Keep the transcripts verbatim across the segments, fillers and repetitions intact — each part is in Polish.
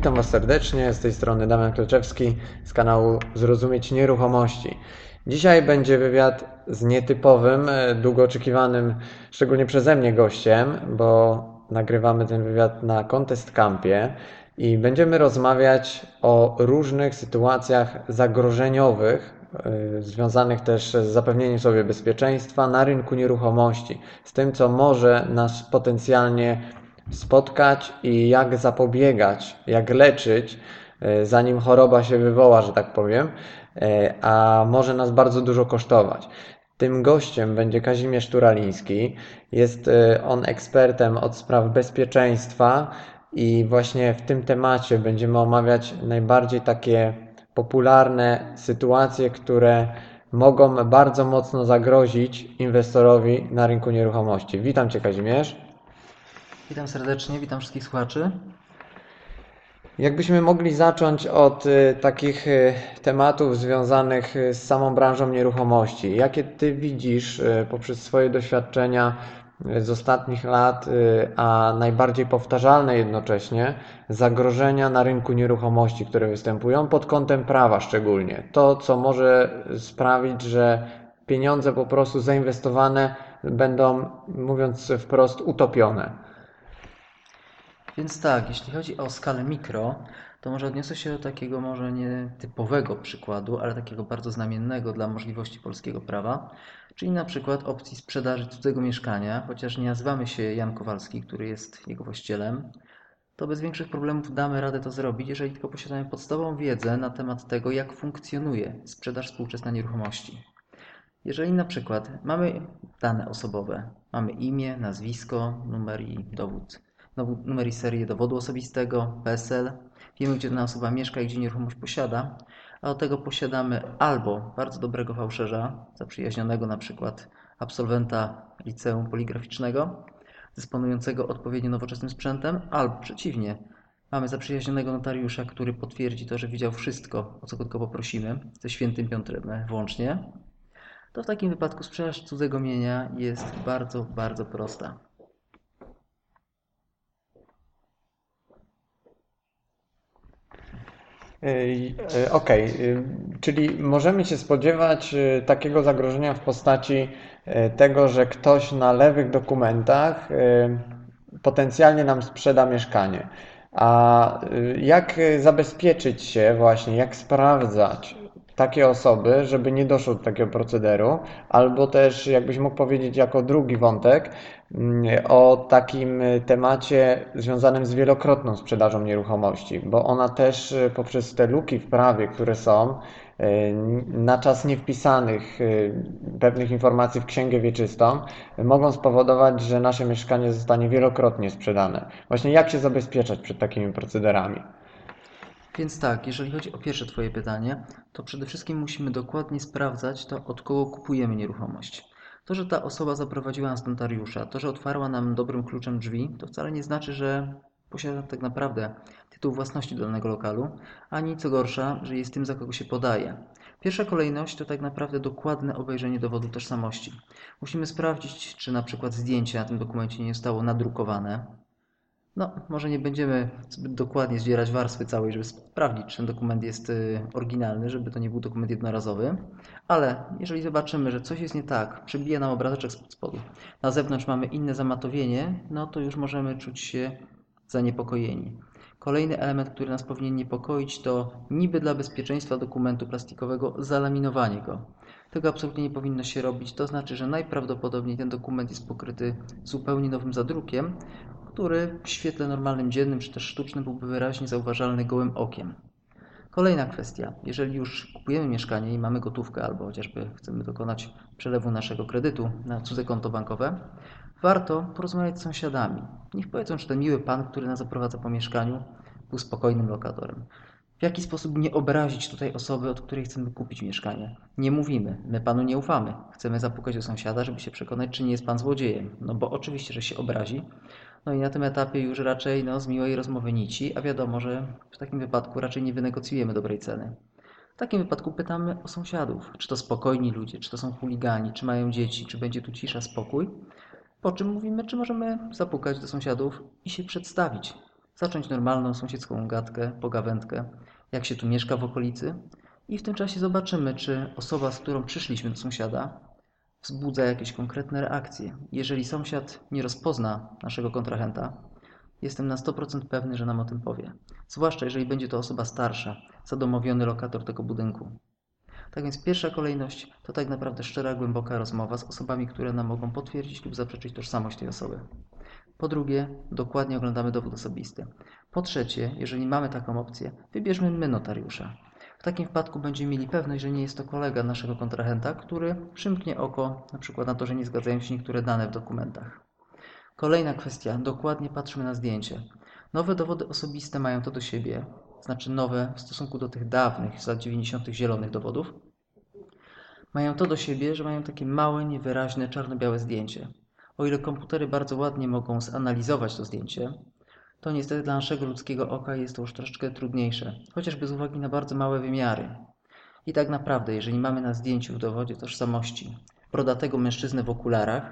Witam Was serdecznie, z tej strony Damian Kleczewski z kanału Zrozumieć Nieruchomości. Dzisiaj będzie wywiad z nietypowym, długo oczekiwanym, szczególnie przeze mnie gościem, bo nagrywamy ten wywiad na Contest Campie i będziemy rozmawiać o różnych sytuacjach zagrożeniowych, yy, związanych też z zapewnieniem sobie bezpieczeństwa na rynku nieruchomości, z tym co może nas potencjalnie spotkać i jak zapobiegać, jak leczyć, zanim choroba się wywoła, że tak powiem, a może nas bardzo dużo kosztować. Tym gościem będzie Kazimierz Turaliński. Jest on ekspertem od spraw bezpieczeństwa i właśnie w tym temacie będziemy omawiać najbardziej takie popularne sytuacje, które mogą bardzo mocno zagrozić inwestorowi na rynku nieruchomości. Witam Cię, Kazimierz. Witam serdecznie, witam wszystkich słuchaczy. Jakbyśmy mogli zacząć od y, takich y, tematów związanych y, z samą branżą nieruchomości. Jakie Ty widzisz y, poprzez swoje doświadczenia y, z ostatnich lat, y, a najbardziej powtarzalne jednocześnie, zagrożenia na rynku nieruchomości, które występują pod kątem prawa szczególnie? To, co może sprawić, że pieniądze po prostu zainwestowane będą, mówiąc wprost, utopione. Więc tak, jeśli chodzi o skalę mikro, to może odniosę się do takiego może nie typowego przykładu, ale takiego bardzo znamiennego dla możliwości polskiego prawa, czyli na przykład opcji sprzedaży cudzego mieszkania, chociaż nie nazywamy się Jan Kowalski, który jest jego właścicielem, to bez większych problemów damy radę to zrobić, jeżeli tylko posiadamy podstawową wiedzę na temat tego, jak funkcjonuje sprzedaż współczesna nieruchomości. Jeżeli na przykład mamy dane osobowe, mamy imię, nazwisko, numer i dowód, numer i serię dowodu osobistego, P E S L, wiemy, gdzie dana osoba mieszka i gdzie nieruchomość posiada, a do tego posiadamy albo bardzo dobrego fałszerza, zaprzyjaźnionego na przykład absolwenta liceum poligraficznego, dysponującego odpowiednio nowoczesnym sprzętem, albo przeciwnie, mamy zaprzyjaźnionego notariusza, który potwierdzi to, że widział wszystko, o co go tylko poprosimy, ze świętym Piotrem włącznie, to w takim wypadku sprzedaż cudzego mienia jest bardzo, bardzo prosta. Okej, okay. Czyli możemy się spodziewać takiego zagrożenia w postaci tego, że ktoś na lewych dokumentach potencjalnie nam sprzeda mieszkanie. A jak zabezpieczyć się właśnie, jak sprawdzać takie osoby, żeby nie doszło do takiego procederu, albo też jakbyś mógł powiedzieć jako drugi wątek o takim temacie związanym z wielokrotną sprzedażą nieruchomości, bo ona też poprzez te luki w prawie, które są, na czas niewpisanych pewnych informacji w księgę wieczystą, mogą spowodować, że nasze mieszkanie zostanie wielokrotnie sprzedane. Właśnie jak się zabezpieczać przed takimi procederami? Więc tak, jeżeli chodzi o pierwsze Twoje pytanie, to przede wszystkim musimy dokładnie sprawdzać to, od kogo kupujemy nieruchomość. To, że ta osoba zaprowadziła nas do notariusza, to, że otwarła nam dobrym kluczem drzwi, to wcale nie znaczy, że posiada tak naprawdę tytuł własności do danego lokalu, ani co gorsza, że jest tym, za kogo się podaje. Pierwsza kolejność to tak naprawdę dokładne obejrzenie dowodu tożsamości. Musimy sprawdzić, czy na przykład zdjęcie na tym dokumencie nie zostało nadrukowane. No, może nie będziemy zbyt dokładnie zdzierać warstwy całej, żeby sprawdzić, czy ten dokument jest oryginalny, żeby to nie był dokument jednorazowy, ale jeżeli zobaczymy, że coś jest nie tak, przybija nam obrazeczek spod spodu, na zewnątrz mamy inne zamatowienie, no to już możemy czuć się zaniepokojeni. Kolejny element, który nas powinien niepokoić, to niby dla bezpieczeństwa dokumentu plastikowego zalaminowanie go. Tego absolutnie nie powinno się robić, to znaczy, że najprawdopodobniej ten dokument jest pokryty zupełnie nowym zadrukiem, który w świetle normalnym, dziennym czy też sztucznym byłby wyraźnie zauważalny gołym okiem. Kolejna kwestia. Jeżeli już kupujemy mieszkanie i mamy gotówkę albo chociażby chcemy dokonać przelewu naszego kredytu na cudze konto bankowe, warto porozmawiać z sąsiadami. Niech powiedzą, czy ten miły pan, który nas zaprowadza po mieszkaniu, był spokojnym lokatorem. W jaki sposób nie obrazić tutaj osoby, od której chcemy kupić mieszkanie? Nie mówimy, my panu nie ufamy. Chcemy zapukać do sąsiada, żeby się przekonać, czy nie jest pan złodziejem. No bo oczywiście, że się obrazi. No i na tym etapie już raczej no, z miłej rozmowy nici, a wiadomo, że w takim wypadku raczej nie wynegocjujemy dobrej ceny. W takim wypadku pytamy o sąsiadów, czy to spokojni ludzie, czy to są chuligani, czy mają dzieci, czy będzie tu cisza, spokój. Po czym mówimy, czy możemy zapukać do sąsiadów i się przedstawić. zacząć normalną sąsiedzką gadkę, pogawędkę, jak się tu mieszka w okolicy i w tym czasie zobaczymy, czy osoba, z którą przyszliśmy do sąsiada, wzbudza jakieś konkretne reakcje. Jeżeli sąsiad nie rozpozna naszego kontrahenta, jestem na sto procent pewny, że nam o tym powie. Zwłaszcza jeżeli będzie to osoba starsza, zadomowiony lokator tego budynku. Tak więc pierwsza kolejność to tak naprawdę szczera, głęboka rozmowa z osobami, które nam mogą potwierdzić lub zaprzeczyć tożsamość tej osoby. Po drugie, dokładnie oglądamy dowód osobisty. Po trzecie, jeżeli mamy taką opcję, wybierzmy my notariusza. W takim wypadku będziemy mieli pewność, że nie jest to kolega naszego kontrahenta, który przymknie oko na przykład na to, że nie zgadzają się niektóre dane w dokumentach. Kolejna kwestia, dokładnie patrzmy na zdjęcie. Nowe dowody osobiste mają to do siebie, znaczy nowe w stosunku do tych dawnych, z lat dziewięćdziesiątych zielonych dowodów, mają to do siebie, że mają takie małe, niewyraźne, czarno-białe zdjęcie. O ile komputery bardzo ładnie mogą zanalizować to zdjęcie, to niestety dla naszego ludzkiego oka jest to już troszeczkę trudniejsze, chociażby z uwagi na bardzo małe wymiary. I tak naprawdę, jeżeli mamy na zdjęciu w dowodzie tożsamości brodatego mężczyznę w okularach,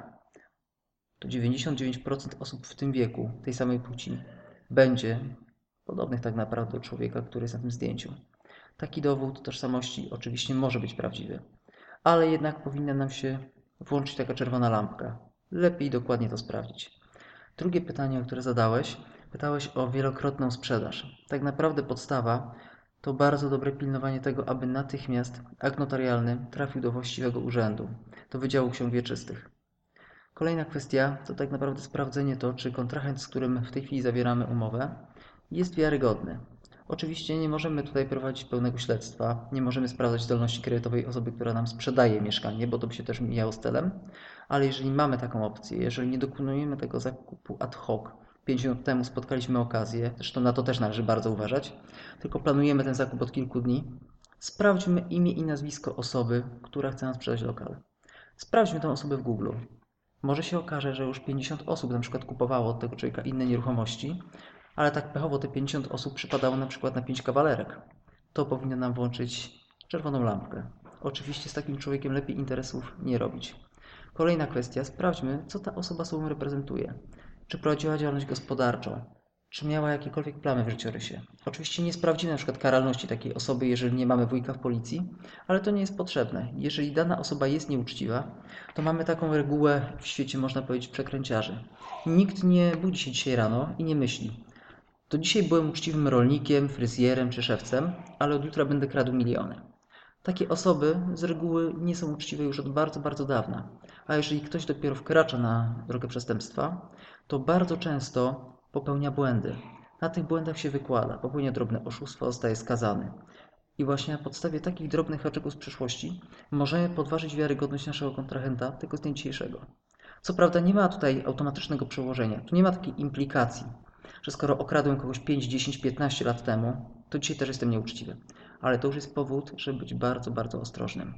to dziewięćdziesiąt dziewięć procent osób w tym wieku, tej samej płci, będzie podobnych tak naprawdę do człowieka, który jest na tym zdjęciu. Taki dowód tożsamości oczywiście może być prawdziwy, ale jednak powinna nam się włączyć taka czerwona lampka. Lepiej dokładnie to sprawdzić. Drugie pytanie, które zadałeś, pytałeś o wielokrotną sprzedaż. Tak naprawdę podstawa to bardzo dobre pilnowanie tego, aby natychmiast akt notarialny trafił do właściwego urzędu, do Wydziału Ksiąg Wieczystych. Kolejna kwestia to tak naprawdę sprawdzenie to, czy kontrahent, z którym w tej chwili zawieramy umowę, jest wiarygodny. Oczywiście nie możemy tutaj prowadzić pełnego śledztwa, nie możemy sprawdzać zdolności kredytowej osoby, która nam sprzedaje mieszkanie, bo to by się też mijało z celem, ale jeżeli mamy taką opcję, jeżeli nie dokonujemy tego zakupu ad hoc, pięć minut temu spotkaliśmy okazję, zresztą na to też należy bardzo uważać, tylko planujemy ten zakup od kilku dni, sprawdźmy imię i nazwisko osoby, która chce nam sprzedać lokal. Sprawdźmy tę osobę w Google. Może się okaże, że już pięćdziesiąt osób na przykład kupowało od tego człowieka inne nieruchomości, ale tak pechowo te pięćdziesiąt osób przypadało na przykład na pięć kawalerek. To powinno nam włączyć czerwoną lampkę. Oczywiście z takim człowiekiem lepiej interesów nie robić. Kolejna kwestia, sprawdźmy, co ta osoba sobą reprezentuje. Czy prowadziła działalność gospodarczą? Czy miała jakiekolwiek plamy w życiorysie? Oczywiście nie sprawdzimy na przykład karalności takiej osoby, jeżeli nie mamy wujka w policji, ale to nie jest potrzebne. Jeżeli dana osoba jest nieuczciwa, to mamy taką regułę w świecie, można powiedzieć, przekręciarzy. Nikt nie budzi się dzisiaj rano i nie myśli: to dzisiaj byłem uczciwym rolnikiem, fryzjerem czy szewcem, ale od jutra będę kradł miliony. Takie osoby z reguły nie są uczciwe już od bardzo, bardzo dawna. A jeżeli ktoś dopiero wkracza na drogę przestępstwa, to bardzo często popełnia błędy. Na tych błędach się wykłada, popełnia drobne oszustwo, zostaje skazany. I właśnie na podstawie takich drobnych haczyków z przeszłości możemy podważyć wiarygodność naszego kontrahenta, tego z dnia dzisiejszego. Co prawda nie ma tutaj automatycznego przełożenia, tu nie ma takiej implikacji, że skoro okradłem kogoś pięć, dziesięć, piętnaście lat temu, to dzisiaj też jestem nieuczciwy. Ale to już jest powód, żeby być bardzo, bardzo ostrożnym.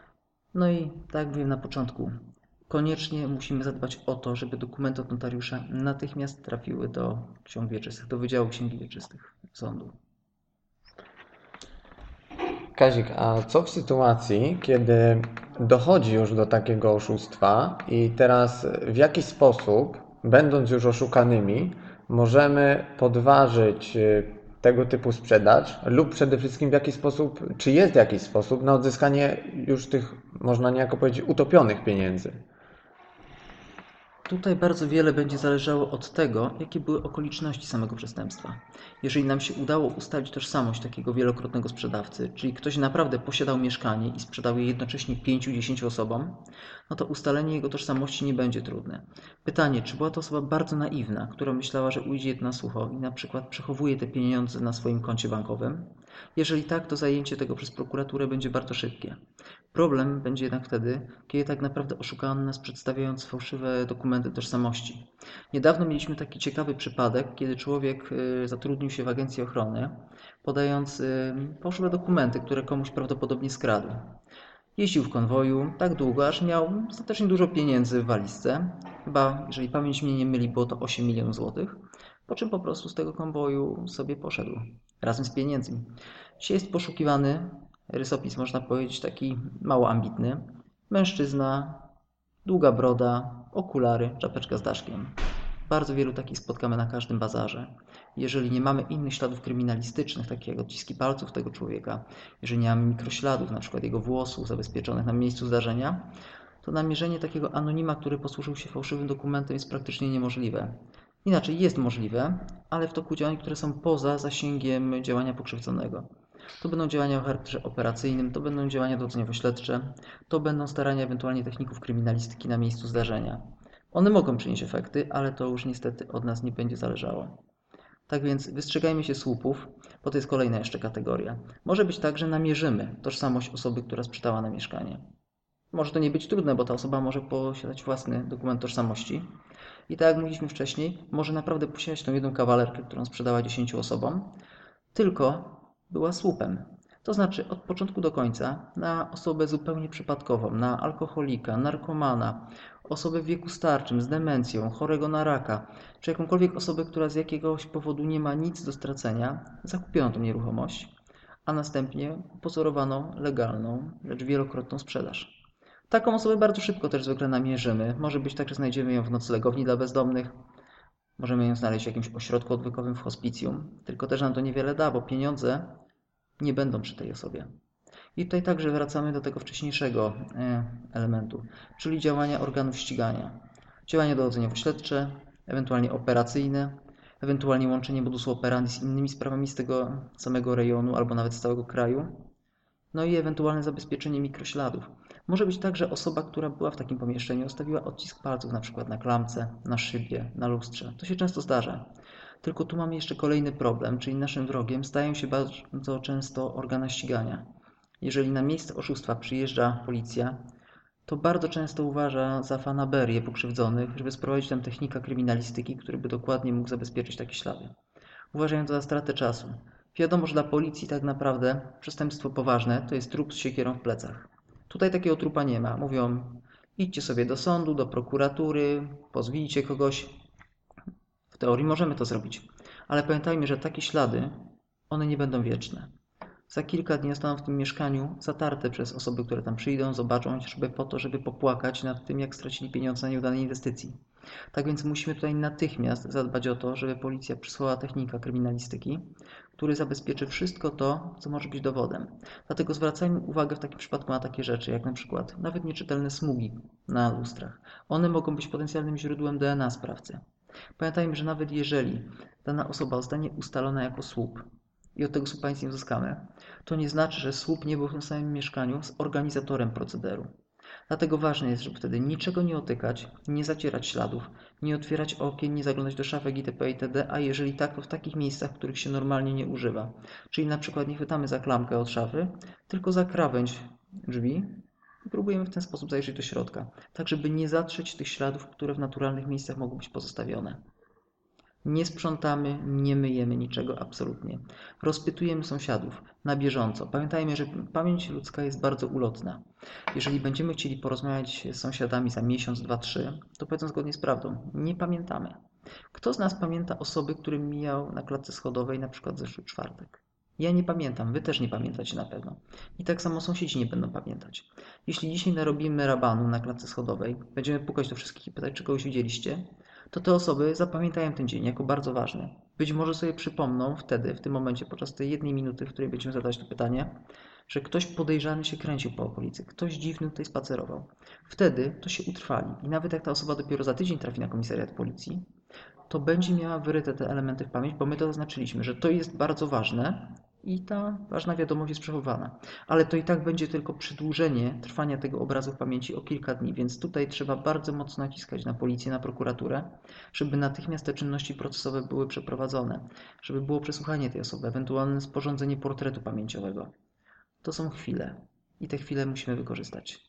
No i tak jak mówiłem na początku, koniecznie musimy zadbać o to, żeby dokumenty od notariusza natychmiast trafiły do ksiąg wieczystych, do Wydziału Księgi Wieczystych sądu. Kazik, a co w sytuacji, kiedy dochodzi już do takiego oszustwa i teraz w jaki sposób, będąc już oszukanymi, możemy podważyć tego typu sprzedaż lub przede wszystkim w jaki sposób, czy jest jakiś sposób na odzyskanie już tych, można niejako powiedzieć, utopionych pieniędzy? Tutaj bardzo wiele będzie zależało od tego, jakie były okoliczności samego przestępstwa. Jeżeli nam się udało ustalić tożsamość takiego wielokrotnego sprzedawcy, czyli ktoś naprawdę posiadał mieszkanie i sprzedał je jednocześnie pięciu, dziesięciu osobom, no to ustalenie jego tożsamości nie będzie trudne. Pytanie, czy była to osoba bardzo naiwna, która myślała, że ujdzie na sucho i na przykład przechowuje te pieniądze na swoim koncie bankowym? Jeżeli tak, to zajęcie tego przez prokuraturę będzie bardzo szybkie. Problem będzie jednak wtedy, kiedy tak naprawdę oszukano nas, przedstawiając fałszywe dokumenty tożsamości. Niedawno mieliśmy taki ciekawy przypadek, kiedy człowiek zatrudnił się w agencji ochrony, podając fałszywe dokumenty, które komuś prawdopodobnie skradł. Jeździł w konwoju tak długo, aż miał dostatecznie dużo pieniędzy w walizce. Chyba, jeżeli pamięć mnie nie myli, było to osiem milionów złotych. Po czym po prostu z tego konwoju sobie poszedł, razem z pieniędzmi. Dzisiaj jest poszukiwany, rysopis można powiedzieć taki mało ambitny, mężczyzna, długa broda, okulary, czapeczka z daszkiem. Bardzo wielu takich spotkamy na każdym bazarze. Jeżeli nie mamy innych śladów kryminalistycznych, takich jak odciski palców tego człowieka, jeżeli nie mamy mikrośladów, na przykład jego włosów zabezpieczonych na miejscu zdarzenia, to namierzenie takiego anonima, który posłużył się fałszywym dokumentem, jest praktycznie niemożliwe. Inaczej jest możliwe, ale w toku działań, które są poza zasięgiem działania pokrzywdzonego. To będą działania o charakterze operacyjnym, to będą działania dochodzeniowo-śledcze, to będą starania ewentualnie techników kryminalistyki na miejscu zdarzenia. One mogą przynieść efekty, ale to już niestety od nas nie będzie zależało. Tak więc wystrzegajmy się słupów, bo to jest kolejna jeszcze kategoria. Może być tak, że namierzymy tożsamość osoby, która sprzedała nam mieszkanie. Może to nie być trudne, bo ta osoba może posiadać własny dokument tożsamości. I tak jak mówiliśmy wcześniej, może naprawdę posiadać tą jedną kawalerkę, którą sprzedała dziesięciu osobom, tylko była słupem. To znaczy od początku do końca na osobę zupełnie przypadkową, na alkoholika, narkomana, osobę w wieku starczym, z demencją, chorego na raka, czy jakąkolwiek osobę, która z jakiegoś powodu nie ma nic do stracenia, zakupiono tą nieruchomość, a następnie pozorowano legalną, lecz wielokrotną sprzedaż. Taką osobę bardzo szybko też zwykle namierzymy. Może być tak, że znajdziemy ją w noclegowni dla bezdomnych. Możemy ją znaleźć w jakimś ośrodku odwykowym w hospicjum. Tylko też nam to niewiele da, bo pieniądze nie będą przy tej osobie. I tutaj także wracamy do tego wcześniejszego elementu, czyli działania organów ścigania. Działania dochodzeniowo-śledcze, ewentualnie operacyjne, ewentualnie łączenie modusu operandi z innymi sprawami z tego samego rejonu albo nawet z całego kraju. No i ewentualne zabezpieczenie mikrośladów. Może być tak, że osoba, która była w takim pomieszczeniu, zostawiła odcisk palców na przykład na klamce, na szybie, na lustrze. To się często zdarza. Tylko tu mamy jeszcze kolejny problem, czyli naszym wrogiem stają się bardzo często organa ścigania. Jeżeli na miejsce oszustwa przyjeżdża policja, to bardzo często uważa za fanaberię pokrzywdzonych, żeby sprowadzić tam technika kryminalistyki, który by dokładnie mógł zabezpieczyć takie ślady. Uważają to za stratę czasu. Wiadomo, że dla policji tak naprawdę przestępstwo poważne to jest trup z siekierą w plecach. Tutaj takiego trupa nie ma. Mówią, idźcie sobie do sądu, do prokuratury, pozwijcie kogoś. W teorii możemy to zrobić, ale pamiętajmy, że takie ślady, one nie będą wieczne. Za kilka dni zostaną w tym mieszkaniu zatarte przez osoby, które tam przyjdą, zobaczą, żeby po to, żeby popłakać nad tym, jak stracili pieniądze na nieudanej inwestycji. Tak więc musimy tutaj natychmiast zadbać o to, żeby policja przysłała technika kryminalistyki, który zabezpieczy wszystko to, co może być dowodem. Dlatego zwracajmy uwagę w takim przypadku na takie rzeczy, jak na przykład nawet nieczytelne smugi na lustrach. One mogą być potencjalnym źródłem D N A sprawcy. Pamiętajmy, że nawet jeżeli dana osoba zostanie ustalona jako słup i od tego słupa nic nie uzyskamy, to nie znaczy, że słup nie był w tym samym mieszkaniu z organizatorem procederu. Dlatego ważne jest, żeby wtedy niczego nie otykać, nie zacierać śladów, nie otwierać okien, nie zaglądać do szafek itp. itd., a jeżeli tak, to w takich miejscach, w których się normalnie nie używa. Czyli na przykład nie chwytamy za klamkę od szafy, tylko za krawędź drzwi i próbujemy w ten sposób zajrzeć do środka, tak żeby nie zatrzeć tych śladów, które w naturalnych miejscach mogą być pozostawione. Nie sprzątamy, nie myjemy niczego absolutnie. Rozpytujemy sąsiadów na bieżąco. Pamiętajmy, że pamięć ludzka jest bardzo ulotna. Jeżeli będziemy chcieli porozmawiać z sąsiadami za miesiąc, dwa, trzy, to powiedzą zgodnie z prawdą, nie pamiętamy. Kto z nas pamięta osoby, które mijał na klatce schodowej na przykład zeszły czwartek? Ja nie pamiętam, wy też nie pamiętacie na pewno. I tak samo sąsiedzi nie będą pamiętać. Jeśli dzisiaj narobimy rabanu na klatce schodowej, będziemy pukać do wszystkich i pytać, czy kogoś widzieliście, to te osoby zapamiętają ten dzień jako bardzo ważny. Być może sobie przypomną wtedy, w tym momencie, podczas tej jednej minuty, w której będziemy zadawać to pytanie, że ktoś podejrzany się kręcił po okolicy, ktoś dziwny tutaj spacerował. Wtedy to się utrwali i nawet jak ta osoba dopiero za tydzień trafi na komisariat policji, to będzie miała wyryte te elementy w pamięć, bo my to zaznaczyliśmy, że to jest bardzo ważne i ta ważna wiadomość jest przechowana. Ale to i tak będzie tylko przedłużenie trwania tego obrazu w pamięci o kilka dni, więc tutaj trzeba bardzo mocno naciskać na policję, na prokuraturę, żeby natychmiast te czynności procesowe były przeprowadzone, żeby było przesłuchanie tej osoby, ewentualne sporządzenie portretu pamięciowego. To są chwile i te chwile musimy wykorzystać.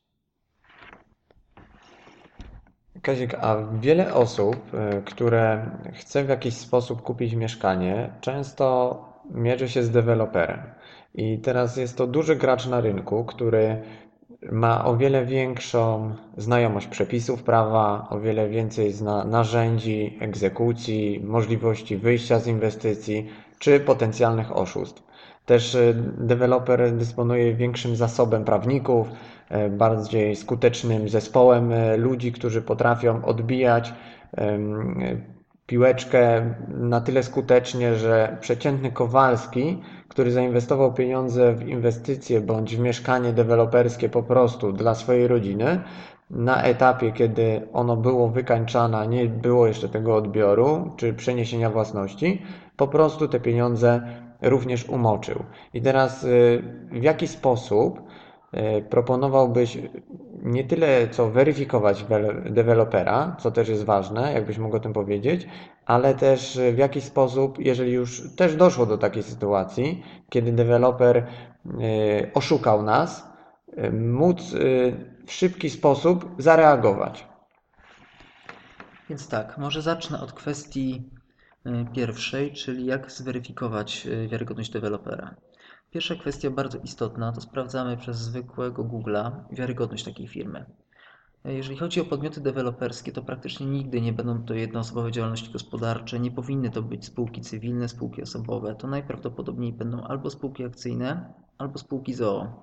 Kazik, a wiele osób, które chce w jakiś sposób kupić mieszkanie, często mierzy się z deweloperem. I teraz jest to duży gracz na rynku, który ma o wiele większą znajomość przepisów prawa, o wiele więcej zna narzędzi, egzekucji, możliwości wyjścia z inwestycji czy potencjalnych oszustw. Też deweloper dysponuje większym zasobem prawników, bardziej skutecznym zespołem ludzi, którzy potrafią odbijać piłeczkę na tyle skutecznie, że przeciętny Kowalski, który zainwestował pieniądze w inwestycje bądź w mieszkanie deweloperskie po prostu dla swojej rodziny, na etapie, kiedy ono było wykańczane, nie było jeszcze tego odbioru czy przeniesienia własności, po prostu te pieniądze również umoczył. I teraz w jaki sposób proponowałbyś nie tyle co weryfikować dewelopera, co też jest ważne, jakbyś mógł o tym powiedzieć, ale też w jaki sposób, jeżeli już też doszło do takiej sytuacji, kiedy deweloper oszukał nas, móc w szybki sposób zareagować. Więc tak, może zacznę od kwestii pierwszej, czyli jak zweryfikować wiarygodność dewelopera. Pierwsza kwestia bardzo istotna, to sprawdzamy przez zwykłego Google'a wiarygodność takiej firmy. Jeżeli chodzi o podmioty deweloperskie, to praktycznie nigdy nie będą to jednoosobowe działalności gospodarcze, nie powinny to być spółki cywilne, spółki osobowe. To najprawdopodobniej będą albo spółki akcyjne, albo spółki z o o.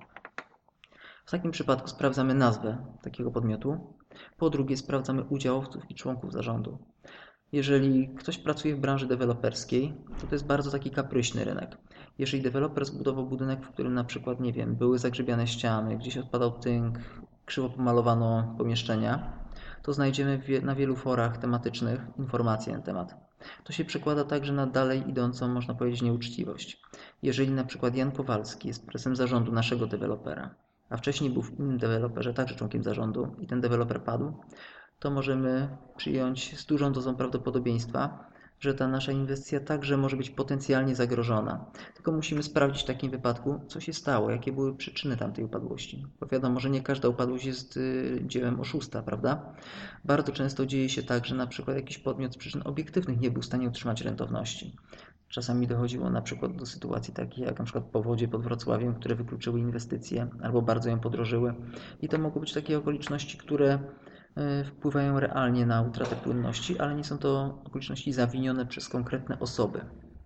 W takim przypadku sprawdzamy nazwę takiego podmiotu. Po drugie sprawdzamy udziałowców i członków zarządu. Jeżeli ktoś pracuje w branży deweloperskiej, to to jest bardzo taki kapryśny rynek. Jeżeli deweloper zbudował budynek, w którym na przykład, nie wiem, były zagrzebiane ściany, gdzieś odpadał tynk, krzywo pomalowano pomieszczenia, to znajdziemy na wielu forach tematycznych informacje na ten temat. To się przekłada także na dalej idącą, można powiedzieć, nieuczciwość. Jeżeli na przykład Jan Kowalski jest prezesem zarządu naszego dewelopera, a wcześniej był w innym deweloperze także członkiem zarządu i ten deweloper padł, to możemy przyjąć z dużą dozą prawdopodobieństwa, że ta nasza inwestycja także może być potencjalnie zagrożona. Tylko musimy sprawdzić w takim wypadku, co się stało, jakie były przyczyny tamtej upadłości. Bo wiadomo, że nie każda upadłość jest dziełem oszusta, prawda? Bardzo często dzieje się tak, że na przykład jakiś podmiot z przyczyn obiektywnych nie był w stanie utrzymać rentowności. Czasami dochodziło na przykład do sytuacji takich jak na przykład powodzie pod Wrocławiem, które wykluczyły inwestycje albo bardzo ją podrożyły. I to mogą być takie okoliczności, które wpływają realnie na utratę płynności, ale nie są to okoliczności zawinione przez konkretne osoby.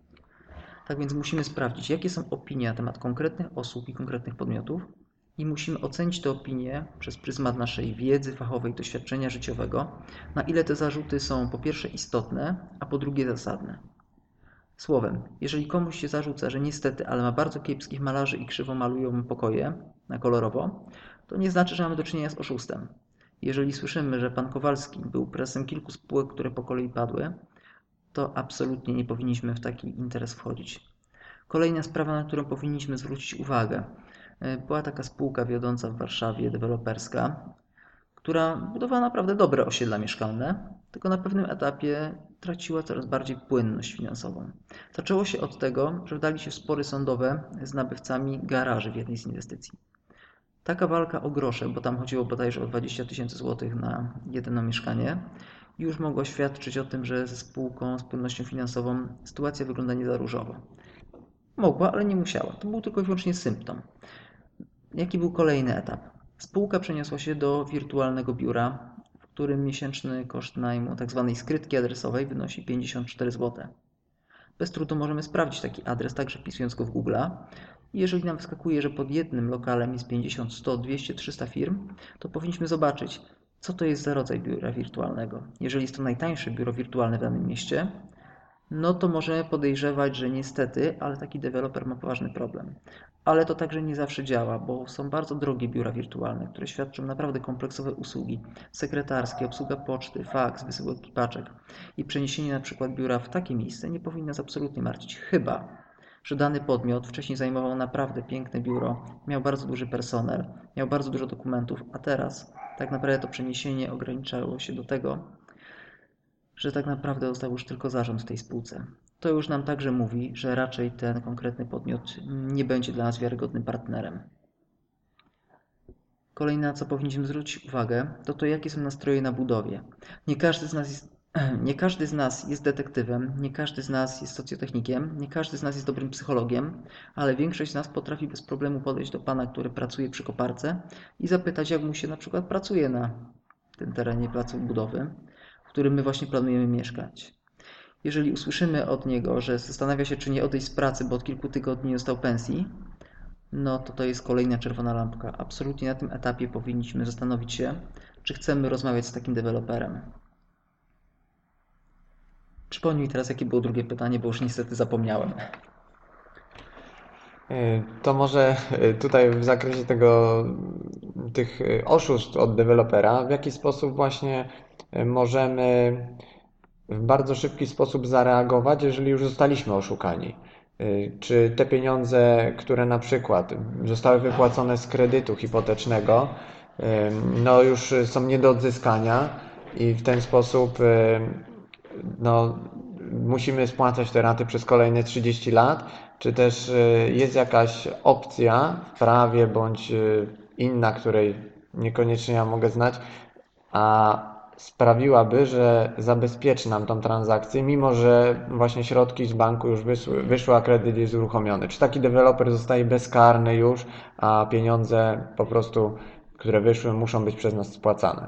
Tak więc musimy sprawdzić, jakie są opinie na temat konkretnych osób i konkretnych podmiotów i musimy ocenić te opinie przez pryzmat naszej wiedzy fachowej, doświadczenia życiowego, na ile te zarzuty są po pierwsze istotne, a po drugie zasadne. Słowem, jeżeli komuś się zarzuca, że niestety, ale ma bardzo kiepskich malarzy i krzywo malują pokoje na kolorowo, to nie znaczy, że mamy do czynienia z oszustem. Jeżeli słyszymy, że pan Kowalski był prezesem kilku spółek, które po kolei padły, to absolutnie nie powinniśmy w taki interes wchodzić. Kolejna sprawa, na którą powinniśmy zwrócić uwagę. Była taka spółka wiodąca w Warszawie, deweloperska, która budowała naprawdę dobre osiedla mieszkalne, tylko na pewnym etapie traciła coraz bardziej płynność finansową. Zaczęło się od tego, że wdali się w spory sądowe z nabywcami garaży w jednej z inwestycji. Taka walka o grosze, bo tam chodziło bodajże o dwadzieścia tysięcy złotych na jedno mieszkanie, już mogła świadczyć o tym, że ze spółką z płynnością finansową sytuacja wygląda nie za różowo. Mogła, ale nie musiała. To był tylko i wyłącznie symptom. Jaki był kolejny etap? Spółka przeniosła się do wirtualnego biura, w którym miesięczny koszt najmu tzw. skrytki adresowej wynosi pięćdziesiąt cztery złote. Bez trudu możemy sprawdzić taki adres, także wpisując go w Google'a. Jeżeli nam wyskakuje, że pod jednym lokalem jest pięćdziesiąt, sto, dwieście, trzysta firm, to powinniśmy zobaczyć, co to jest za rodzaj biura wirtualnego. Jeżeli jest to najtańsze biuro wirtualne w danym mieście, no to możemy podejrzewać, że niestety, ale taki deweloper ma poważny problem. Ale to także nie zawsze działa, bo są bardzo drogie biura wirtualne, które świadczą naprawdę kompleksowe usługi sekretarskie, obsługa poczty, faks, wysyłki paczek. I przeniesienie na przykład biura w takie miejsce nie powinno nas absolutnie martwić, chyba że dany podmiot wcześniej zajmował naprawdę piękne biuro, miał bardzo duży personel, miał bardzo dużo dokumentów, a teraz tak naprawdę to przeniesienie ograniczało się do tego, że tak naprawdę został już tylko zarząd w tej spółce. To już nam także mówi, że raczej ten konkretny podmiot nie będzie dla nas wiarygodnym partnerem. Kolejne, na co powinniśmy zwrócić uwagę, to to, jakie są nastroje na budowie. Nie każdy z nas jest Nie każdy z nas jest detektywem, nie każdy z nas jest socjotechnikiem, nie każdy z nas jest dobrym psychologiem, ale większość z nas potrafi bez problemu podejść do pana, który pracuje przy koparce i zapytać, jak mu się na przykład pracuje na tym terenie placu budowy, w którym my właśnie planujemy mieszkać. Jeżeli usłyszymy od niego, że zastanawia się, czy nie odejść z pracy, bo od kilku tygodni nie dostał pensji, no to to jest kolejna czerwona lampka. Absolutnie na tym etapie powinniśmy zastanowić się, czy chcemy rozmawiać z takim deweloperem. Przypomnij mi teraz, jakie było drugie pytanie, bo już niestety zapomniałem. Y, To może y, tutaj w zakresie tego, tych y, oszustw od dewelopera, w jaki sposób właśnie y, możemy w bardzo szybki sposób zareagować, jeżeli już zostaliśmy oszukani. Y, Czy te pieniądze, które na przykład zostały wypłacone z kredytu hipotecznego, y, no już są nie do odzyskania i w ten sposób y, no, musimy spłacać te raty przez kolejne trzydzieści lat, czy też y, jest jakaś opcja w prawie bądź y, inna, której niekoniecznie ja mogę znać, a sprawiłaby, że zabezpieczy nam tą transakcję, mimo że właśnie środki z banku już wyszły, wyszły, a kredyt jest uruchomiony. Czy taki deweloper zostaje bezkarny już, a pieniądze po prostu, które wyszły, muszą być przez nas spłacane?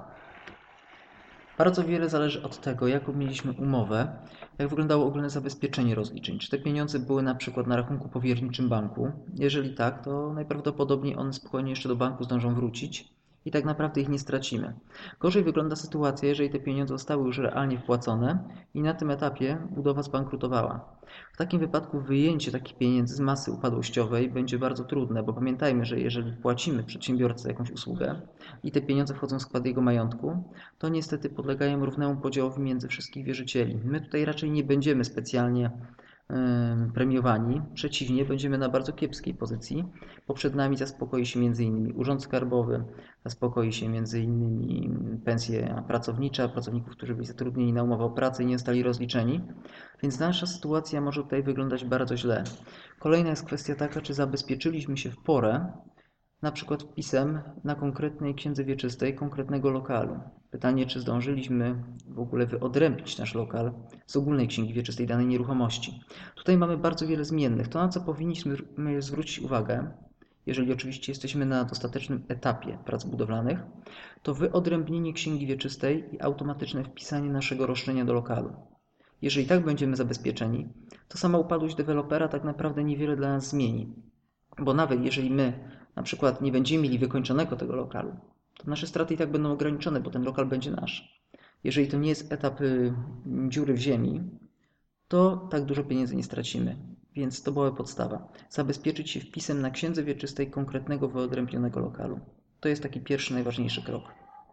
Bardzo wiele zależy od tego, jaką mieliśmy umowę, jak wyglądało ogólne zabezpieczenie rozliczeń. Czy te pieniądze były na przykład na rachunku powierniczym banku? Jeżeli tak, to najprawdopodobniej one spokojnie jeszcze do banku zdążą wrócić i tak naprawdę ich nie stracimy. Gorzej wygląda sytuacja, jeżeli te pieniądze zostały już realnie wpłacone i na tym etapie budowa zbankrutowała. W takim wypadku wyjęcie takich pieniędzy z masy upadłościowej będzie bardzo trudne, bo pamiętajmy, że jeżeli płacimy przedsiębiorcy jakąś usługę i te pieniądze wchodzą w skład jego majątku, to niestety podlegają równemu podziałowi między wszystkich wierzycieli. My tutaj raczej nie będziemy specjalnie premiowani. Przeciwnie, będziemy na bardzo kiepskiej pozycji, bo przed nami zaspokoi się między innymi Urząd Skarbowy, zaspokoi się między innymi pensje pracownicze, pracowników, którzy byli zatrudnieni na umowę o pracę i nie zostali rozliczeni, więc nasza sytuacja może tutaj wyglądać bardzo źle. Kolejna jest kwestia taka, czy zabezpieczyliśmy się w porę, na przykład wpisem na konkretnej księdze wieczystej konkretnego lokalu. Pytanie, czy zdążyliśmy w ogóle wyodrębnić nasz lokal z ogólnej księgi wieczystej danej nieruchomości. Tutaj mamy bardzo wiele zmiennych. To, na co powinniśmy zwrócić uwagę, jeżeli oczywiście jesteśmy na dostatecznym etapie prac budowlanych, to wyodrębnienie księgi wieczystej i automatyczne wpisanie naszego roszczenia do lokalu. Jeżeli tak będziemy zabezpieczeni, to sama upadłość dewelopera tak naprawdę niewiele dla nas zmieni. Bo nawet jeżeli my na przykład nie będziemy mieli wykończonego tego lokalu, to nasze straty i tak będą ograniczone, bo ten lokal będzie nasz. Jeżeli to nie jest etap dziury w ziemi, to tak dużo pieniędzy nie stracimy. Więc to była podstawa. Zabezpieczyć się wpisem na księdze wieczystej konkretnego wyodrębnionego lokalu. To jest taki pierwszy, najważniejszy krok.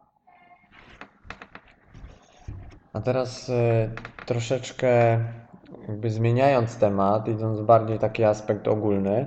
A teraz y, troszeczkę jakby zmieniając temat, idąc bardziej w taki aspekt ogólny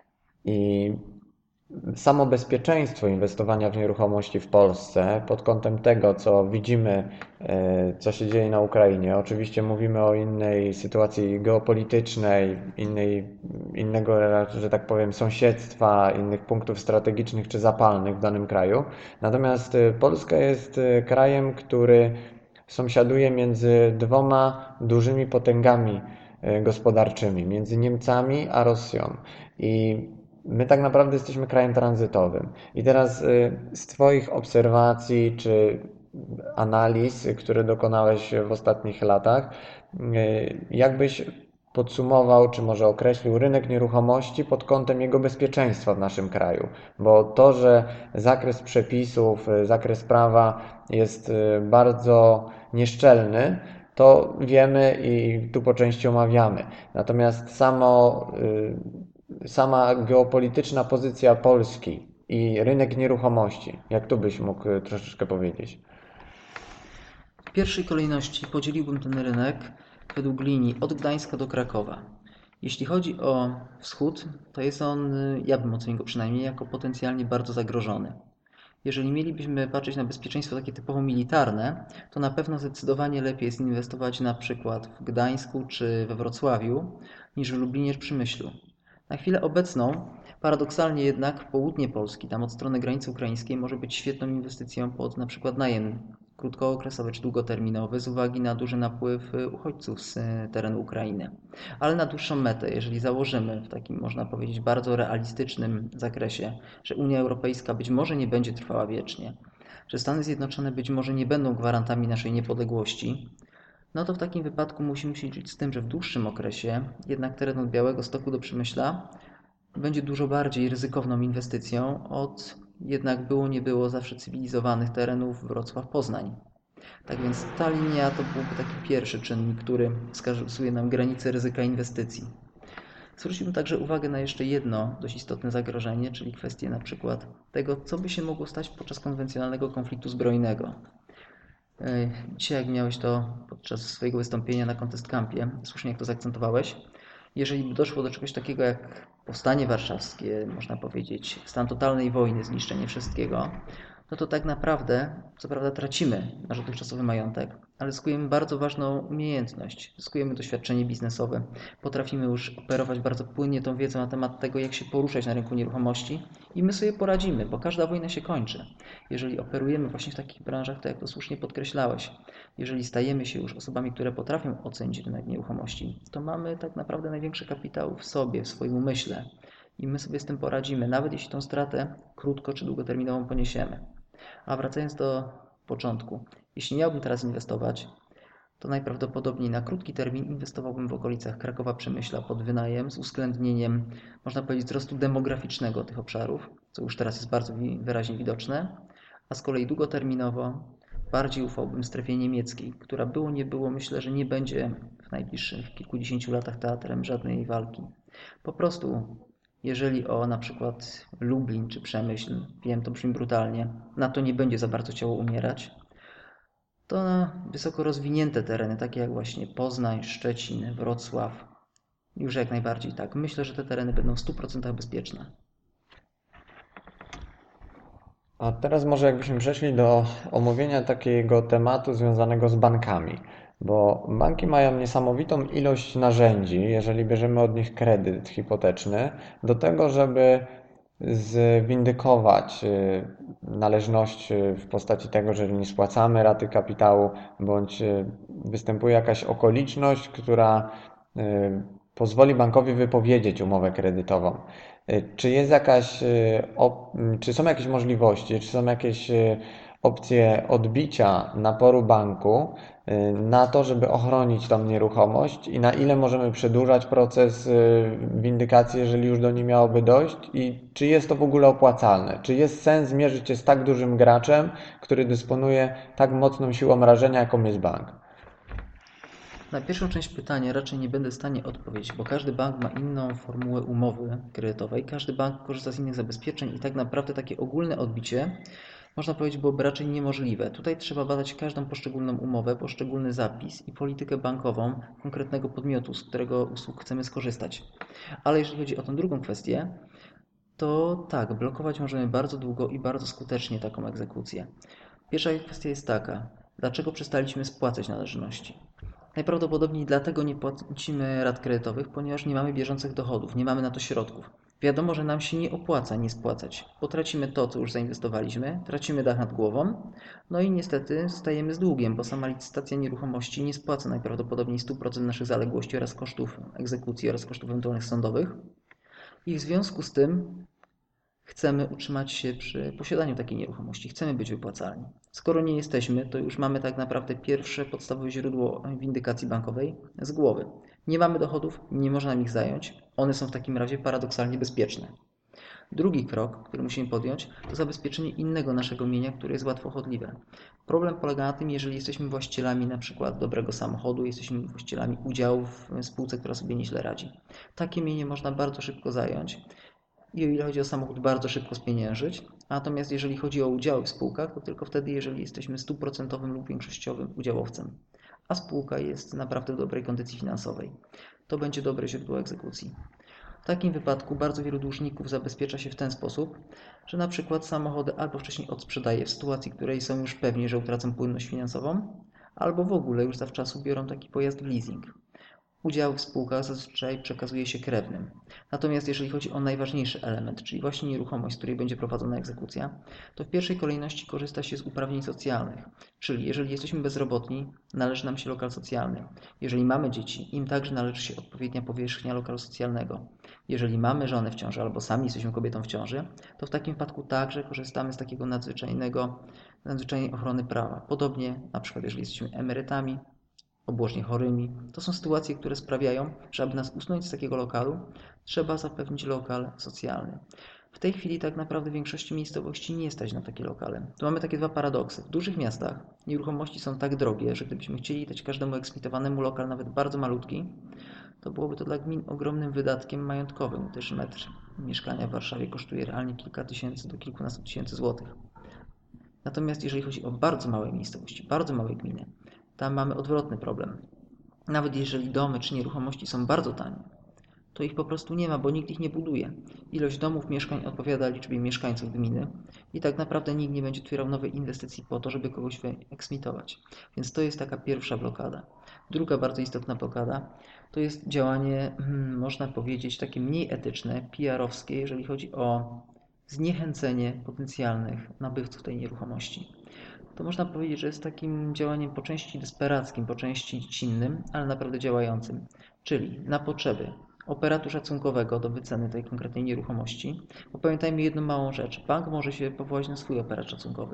i samo bezpieczeństwo inwestowania w nieruchomości w Polsce pod kątem tego, co widzimy, co się dzieje na Ukrainie. Oczywiście mówimy o innej sytuacji geopolitycznej, innej, innego, że tak powiem, sąsiedztwa, innych punktów strategicznych czy zapalnych w danym kraju. Natomiast Polska jest krajem, który sąsiaduje między dwoma dużymi potęgami gospodarczymi, między Niemcami a Rosją. I my tak naprawdę jesteśmy krajem tranzytowym. I teraz z Twoich obserwacji czy analiz, które dokonałeś w ostatnich latach, jakbyś podsumował, czy może określił rynek nieruchomości pod kątem jego bezpieczeństwa w naszym kraju? Bo to, że zakres przepisów, zakres prawa jest bardzo nieszczelny, to wiemy i tu po części omawiamy. Natomiast samo sama geopolityczna pozycja Polski i rynek nieruchomości. Jak tu byś mógł troszeczkę powiedzieć? W pierwszej kolejności podzieliłbym ten rynek według linii od Gdańska do Krakowa. Jeśli chodzi o wschód, to jest on, ja bym ocenił go przynajmniej, jako potencjalnie bardzo zagrożony. Jeżeli mielibyśmy patrzeć na bezpieczeństwo takie typowo militarne, to na pewno zdecydowanie lepiej jest inwestować na przykład w Gdańsku czy we Wrocławiu niż w Lublinie czy Przemyślu. Na chwilę obecną, paradoksalnie jednak, południe Polski, tam od strony granicy ukraińskiej, może być świetną inwestycją pod na przykład najem krótkookresowy czy długoterminowy z uwagi na duży napływ uchodźców z terenu Ukrainy. Ale na dłuższą metę, jeżeli założymy w takim, można powiedzieć, bardzo realistycznym zakresie, że Unia Europejska być może nie będzie trwała wiecznie, że Stany Zjednoczone być może nie będą gwarantami naszej niepodległości, no to w takim wypadku musimy się liczyć z tym, że w dłuższym okresie jednak teren od Białegostoku do Przemyśla będzie dużo bardziej ryzykowną inwestycją od jednak było nie było zawsze cywilizowanych terenów Wrocław-Poznań. Tak więc ta linia to byłby taki pierwszy czynnik, który wskazuje nam granice ryzyka inwestycji. Zwróćmy także uwagę na jeszcze jedno dość istotne zagrożenie, czyli kwestię na przykład tego, co by się mogło stać podczas konwencjonalnego konfliktu zbrojnego. Dzisiaj, jak miałeś to podczas swojego wystąpienia na Contest Campie, słusznie jak to zaakcentowałeś, jeżeli by doszło do czegoś takiego jak powstanie warszawskie, można powiedzieć, stan totalnej wojny, zniszczenie wszystkiego, no to tak naprawdę, co prawda tracimy nasz dotychczasowy majątek, ale zyskujemy bardzo ważną umiejętność, zyskujemy doświadczenie biznesowe, potrafimy już operować bardzo płynnie tą wiedzą na temat tego, jak się poruszać na rynku nieruchomości i my sobie poradzimy, bo każda wojna się kończy. Jeżeli operujemy właśnie w takich branżach, to jak to słusznie podkreślałeś, jeżeli stajemy się już osobami, które potrafią ocenić rynek nieruchomości, to mamy tak naprawdę największy kapitał w sobie, w swoim umyśle i my sobie z tym poradzimy, nawet jeśli tą stratę krótko czy długoterminową poniesiemy. A wracając do początku, jeśli miałbym teraz inwestować, to najprawdopodobniej na krótki termin inwestowałbym w okolicach Krakowa, Przemyśla pod wynajem z uwzględnieniem, można powiedzieć, wzrostu demograficznego tych obszarów, co już teraz jest bardzo wyraźnie widoczne, a z kolei długoterminowo bardziej ufałbym strefie niemieckiej, która było nie było, myślę, że nie będzie w najbliższych kilkudziesięciu latach teatrem żadnej walki. Po prostu jeżeli o na przykład Lublin czy Przemyśl, wiem, to brzmi brutalnie, na to nie będzie za bardzo chciało umierać, to na wysoko rozwinięte tereny, takie jak właśnie Poznań, Szczecin, Wrocław, już jak najbardziej tak. Myślę, że te tereny będą w stu procentach bezpieczne. A teraz może jakbyśmy przeszli do omówienia takiego tematu związanego z bankami, bo banki mają niesamowitą ilość narzędzi, jeżeli bierzemy od nich kredyt hipoteczny, do tego, żeby zwindykować należność w postaci tego, że nie spłacamy raty kapitału, bądź występuje jakaś okoliczność, która pozwoli bankowi wypowiedzieć umowę kredytową. Czy jest jakaś, czy są jakieś możliwości, czy są jakieś opcje odbicia naporu banku na to, żeby ochronić tą nieruchomość i na ile możemy przedłużać proces windykacji, jeżeli już do niej miałoby dojść i czy jest to w ogóle opłacalne? Czy jest sens mierzyć się z tak dużym graczem, który dysponuje tak mocną siłą rażenia, jaką jest bank? Na pierwszą część pytania raczej nie będę w stanie odpowiedzieć, bo każdy bank ma inną formułę umowy kredytowej, każdy bank korzysta z innych zabezpieczeń i tak naprawdę takie ogólne odbicie, można powiedzieć, byłoby raczej niemożliwe. Tutaj trzeba badać każdą poszczególną umowę, poszczególny zapis i politykę bankową konkretnego podmiotu, z którego usług chcemy skorzystać. Ale jeżeli chodzi o tą drugą kwestię, to tak, blokować możemy bardzo długo i bardzo skutecznie taką egzekucję. Pierwsza kwestia jest taka, dlaczego przestaliśmy spłacać należności? Najprawdopodobniej dlatego nie płacimy rat kredytowych, ponieważ nie mamy bieżących dochodów, nie mamy na to środków. Wiadomo, że nam się nie opłaca nie spłacać, bo tracimy to, co już zainwestowaliśmy, tracimy dach nad głową, no i niestety stajemy z długiem, bo sama licytacja nieruchomości nie spłaca najprawdopodobniej stu procent naszych zaległości oraz kosztów egzekucji oraz kosztów ewentualnych sądowych. I w związku z tym chcemy utrzymać się przy posiadaniu takiej nieruchomości, chcemy być wypłacalni. Skoro nie jesteśmy, to już mamy tak naprawdę pierwsze podstawowe źródło windykacji bankowej z głowy. Nie mamy dochodów, nie można nam ich zająć, one są w takim razie paradoksalnie bezpieczne. Drugi krok, który musimy podjąć, to zabezpieczenie innego naszego mienia, które jest łatwochodliwe. Problem polega na tym, jeżeli jesteśmy właścicielami na przykład dobrego samochodu, jesteśmy właścicielami udziałów w spółce, która sobie nieźle radzi. Takie mienie można bardzo szybko zająć i o ile chodzi o samochód, bardzo szybko spieniężyć. Natomiast jeżeli chodzi o udziały w spółkach, to tylko wtedy, jeżeli jesteśmy stuprocentowym lub większościowym udziałowcem, a spółka jest naprawdę w dobrej kondycji finansowej. To będzie dobre źródło egzekucji. W takim wypadku bardzo wielu dłużników zabezpiecza się w ten sposób, że na przykład samochody albo wcześniej odsprzedaje w sytuacji, w której są już pewni, że utracą płynność finansową, albo w ogóle już zawczasu biorą taki pojazd w leasing. Udział w spółkach zazwyczaj przekazuje się krewnym. Natomiast jeżeli chodzi o najważniejszy element, czyli właśnie nieruchomość, z której będzie prowadzona egzekucja, to w pierwszej kolejności korzysta się z uprawnień socjalnych. Czyli jeżeli jesteśmy bezrobotni, należy nam się lokal socjalny. Jeżeli mamy dzieci, im także należy się odpowiednia powierzchnia lokalu socjalnego. Jeżeli mamy żonę w ciąży albo sami jesteśmy kobietą w ciąży, to w takim wypadku także korzystamy z takiego nadzwyczajnego, nadzwyczajnej ochrony prawa. Podobnie na przykład jeżeli jesteśmy emerytami, obłożnie chorymi. To są sytuacje, które sprawiają, że aby nas usunąć z takiego lokalu, trzeba zapewnić lokal socjalny. W W tej chwili tak naprawdę w większości miejscowości nie stać na takie lokale. Tu mamy takie dwa paradoksy. W dużych miastach nieruchomości są tak drogie, że gdybyśmy chcieli dać każdemu eksmitowanemu lokal, nawet bardzo malutki, to byłoby to dla gmin ogromnym wydatkiem majątkowym, gdyż metr mieszkania w Warszawie kosztuje realnie kilka tysięcy do kilkunastu tysięcy złotych. Natomiast jeżeli chodzi o bardzo małe miejscowości, bardzo małe gminy, tam mamy odwrotny problem. Nawet jeżeli domy czy nieruchomości są bardzo tanie, to ich po prostu nie ma, bo nikt ich nie buduje. Ilość domów, mieszkań odpowiada liczbie mieszkańców gminy i tak naprawdę nikt nie będzie otwierał nowej inwestycji po to, żeby kogoś wyeksmitować. Więc to jest taka pierwsza blokada. Druga bardzo istotna blokada to jest działanie, hmm, można powiedzieć, takie mniej etyczne, P R-owskie, jeżeli chodzi o zniechęcenie potencjalnych nabywców tej nieruchomości. To można powiedzieć, że jest takim działaniem po części desperackim, po części dziecinnym, ale naprawdę działającym. Czyli na potrzeby operatu szacunkowego do wyceny tej konkretnej nieruchomości. Bo pamiętajmy jedną małą rzecz. Bank może się powołać na swój operat szacunkowy.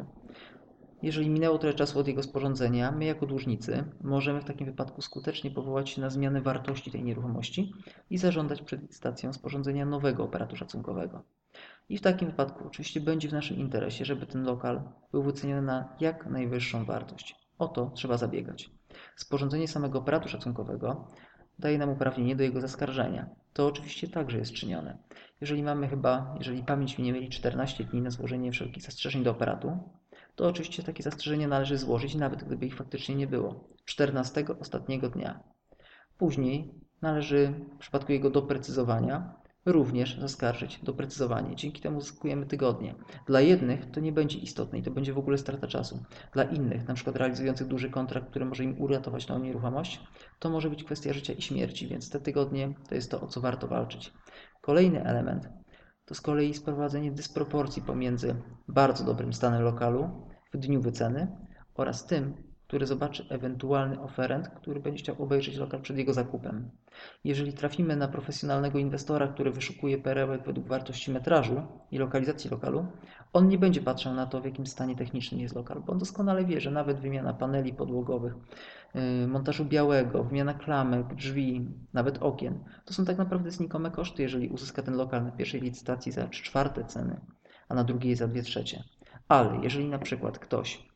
Jeżeli minęło trochę czasu od jego sporządzenia, my jako dłużnicy możemy w takim wypadku skutecznie powołać się na zmianę wartości tej nieruchomości i zażądać przed licytacją sporządzenia nowego operatu szacunkowego. I w takim wypadku oczywiście będzie w naszym interesie, żeby ten lokal był wyceniony na jak najwyższą wartość. O to trzeba zabiegać. Sporządzenie samego operatu szacunkowego daje nam uprawnienie do jego zaskarżenia. To oczywiście także jest czynione. Jeżeli mamy chyba, jeżeli pamięć mi nie myli, czternaście dni na złożenie wszelkich zastrzeżeń do operatu, to oczywiście takie zastrzeżenia należy złożyć, nawet gdyby ich faktycznie nie było. czternastego ostatniego dnia. Później należy w przypadku jego doprecyzowania również zaskarżyć doprecyzowanie. Dzięki temu zyskujemy tygodnie. Dla jednych to nie będzie istotne i to będzie w ogóle strata czasu. Dla innych, na przykład realizujących duży kontrakt, który może im uratować tą nieruchomość, to może być kwestia życia i śmierci, więc te tygodnie to jest to, o co warto walczyć. Kolejny element to z kolei sprowadzenie dysproporcji pomiędzy bardzo dobrym stanem lokalu w dniu wyceny oraz tym, który zobaczy ewentualny oferent, który będzie chciał obejrzeć lokal przed jego zakupem. Jeżeli trafimy na profesjonalnego inwestora, który wyszukuje perełek według wartości metrażu i lokalizacji lokalu, on nie będzie patrzył na to, w jakim stanie technicznym jest lokal, bo on doskonale wie, że nawet wymiana paneli podłogowych, montażu białego, wymiana klamek, drzwi, nawet okien, to są tak naprawdę znikome koszty, jeżeli uzyska ten lokal na pierwszej licytacji za trzy czwarte ceny, a na drugiej za dwie trzecie. Ale jeżeli na przykład ktoś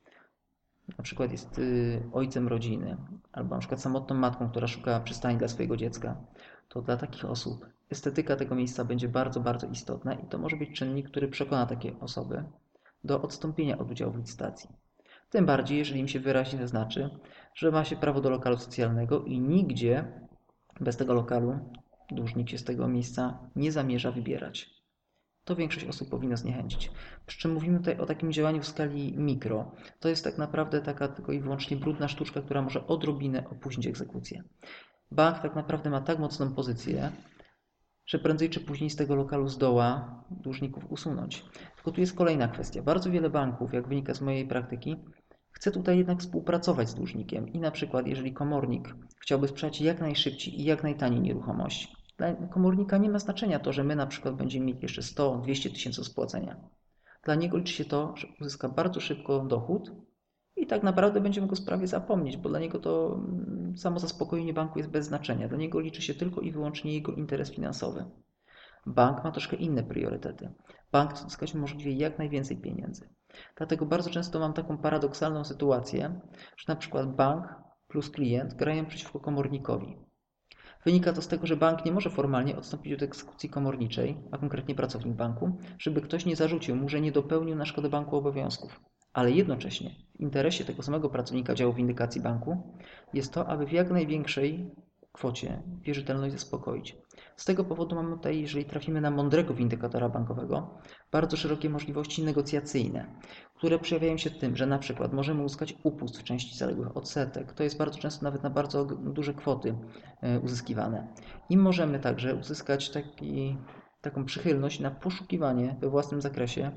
na przykład jest y, ojcem rodziny, albo na przykład samotną matką, która szuka przystani dla swojego dziecka, to dla takich osób estetyka tego miejsca będzie bardzo, bardzo istotna i to może być czynnik, który przekona takie osoby do odstąpienia od udziału w licytacji. Tym bardziej, jeżeli im się wyraźnie zaznaczy, że ma się prawo do lokalu socjalnego i nigdzie bez tego lokalu dłużnik się z tego miejsca nie zamierza wybierać. To większość osób powinno zniechęcić. Przy czym mówimy tutaj o takim działaniu w skali mikro. To jest tak naprawdę taka tylko i wyłącznie brudna sztuczka, która może odrobinę opóźnić egzekucję. Bank tak naprawdę ma tak mocną pozycję, że prędzej czy później z tego lokalu zdoła dłużników usunąć. Tylko tu jest kolejna kwestia. Bardzo wiele banków, jak wynika z mojej praktyki, chce tutaj jednak współpracować z dłużnikiem i na przykład jeżeli komornik chciałby sprzedać jak najszybciej i jak najtaniej nieruchomość, dla komornika nie ma znaczenia to, że my na przykład będziemy mieli jeszcze sto dwieście tysięcy spłacenia. Dla niego liczy się to, że uzyska bardzo szybko dochód i tak naprawdę będzie mógł o sprawie zapomnieć, bo dla niego to samo zaspokojenie banku jest bez znaczenia. Dla niego liczy się tylko i wyłącznie jego interes finansowy. Bank ma troszkę inne priorytety. Bank chce uzyskać możliwie jak najwięcej pieniędzy. Dlatego bardzo często mam taką paradoksalną sytuację, że na przykład bank plus klient grają przeciwko komornikowi. Wynika to z tego, że bank nie może formalnie odstąpić od egzekucji komorniczej, a konkretnie pracownik banku, żeby ktoś nie zarzucił mu, że nie dopełnił na szkodę banku obowiązków. Ale jednocześnie w interesie tego samego pracownika działu windykacji banku jest to, aby w jak największej kwocie wierzytelność zaspokoić. Z tego powodu mamy tutaj, jeżeli trafimy na mądrego windykatora bankowego, bardzo szerokie możliwości negocjacyjne, które przejawiają się tym, że na przykład możemy uzyskać upust w części zaległych odsetek. To jest bardzo często nawet na bardzo duże kwoty uzyskiwane. I możemy także uzyskać taki, taką przychylność na poszukiwanie we własnym zakresie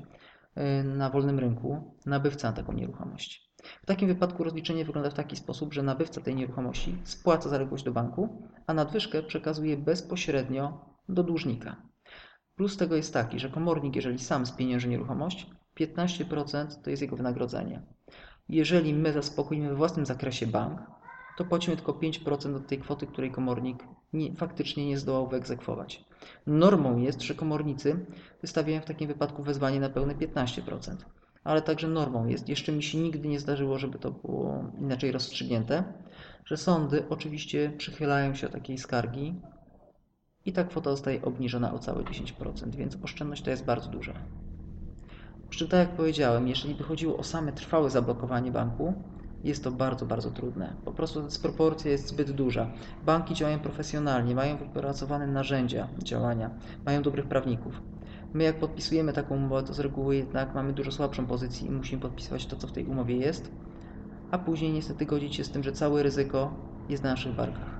na wolnym rynku nabywca na taką nieruchomość. W takim wypadku rozliczenie wygląda w taki sposób, że nabywca tej nieruchomości spłaca zaległość do banku, a nadwyżkę przekazuje bezpośrednio do dłużnika. Plus tego jest taki, że komornik, jeżeli sam spienięży nieruchomość, piętnaście procent to jest jego wynagrodzenie. Jeżeli my zaspokoimy we własnym zakresie bank, to płacimy tylko pięć procent od tej kwoty, której komornik nie, faktycznie nie zdołał wyegzekwować. Normą jest, że komornicy wystawiają w takim wypadku wezwanie na pełne piętnaście procent. Ale także normą jest, jeszcze mi się nigdy nie zdarzyło, żeby to było inaczej rozstrzygnięte, że sądy oczywiście przychylają się do takiej skargi i ta kwota zostaje obniżona o całe dziesięć procent, więc oszczędność to jest bardzo duża. Przy czym tak jak powiedziałem, jeżeli by chodziło o same trwałe zablokowanie banku, jest to bardzo, bardzo trudne. Po prostu ta dysproporcja jest zbyt duża. Banki działają profesjonalnie, mają wypracowane narzędzia działania, mają dobrych prawników. My jak podpisujemy taką umowę, to z reguły jednak mamy dużo słabszą pozycję i musimy podpisywać to, co w tej umowie jest, a później niestety godzić się z tym, że całe ryzyko jest na naszych barkach.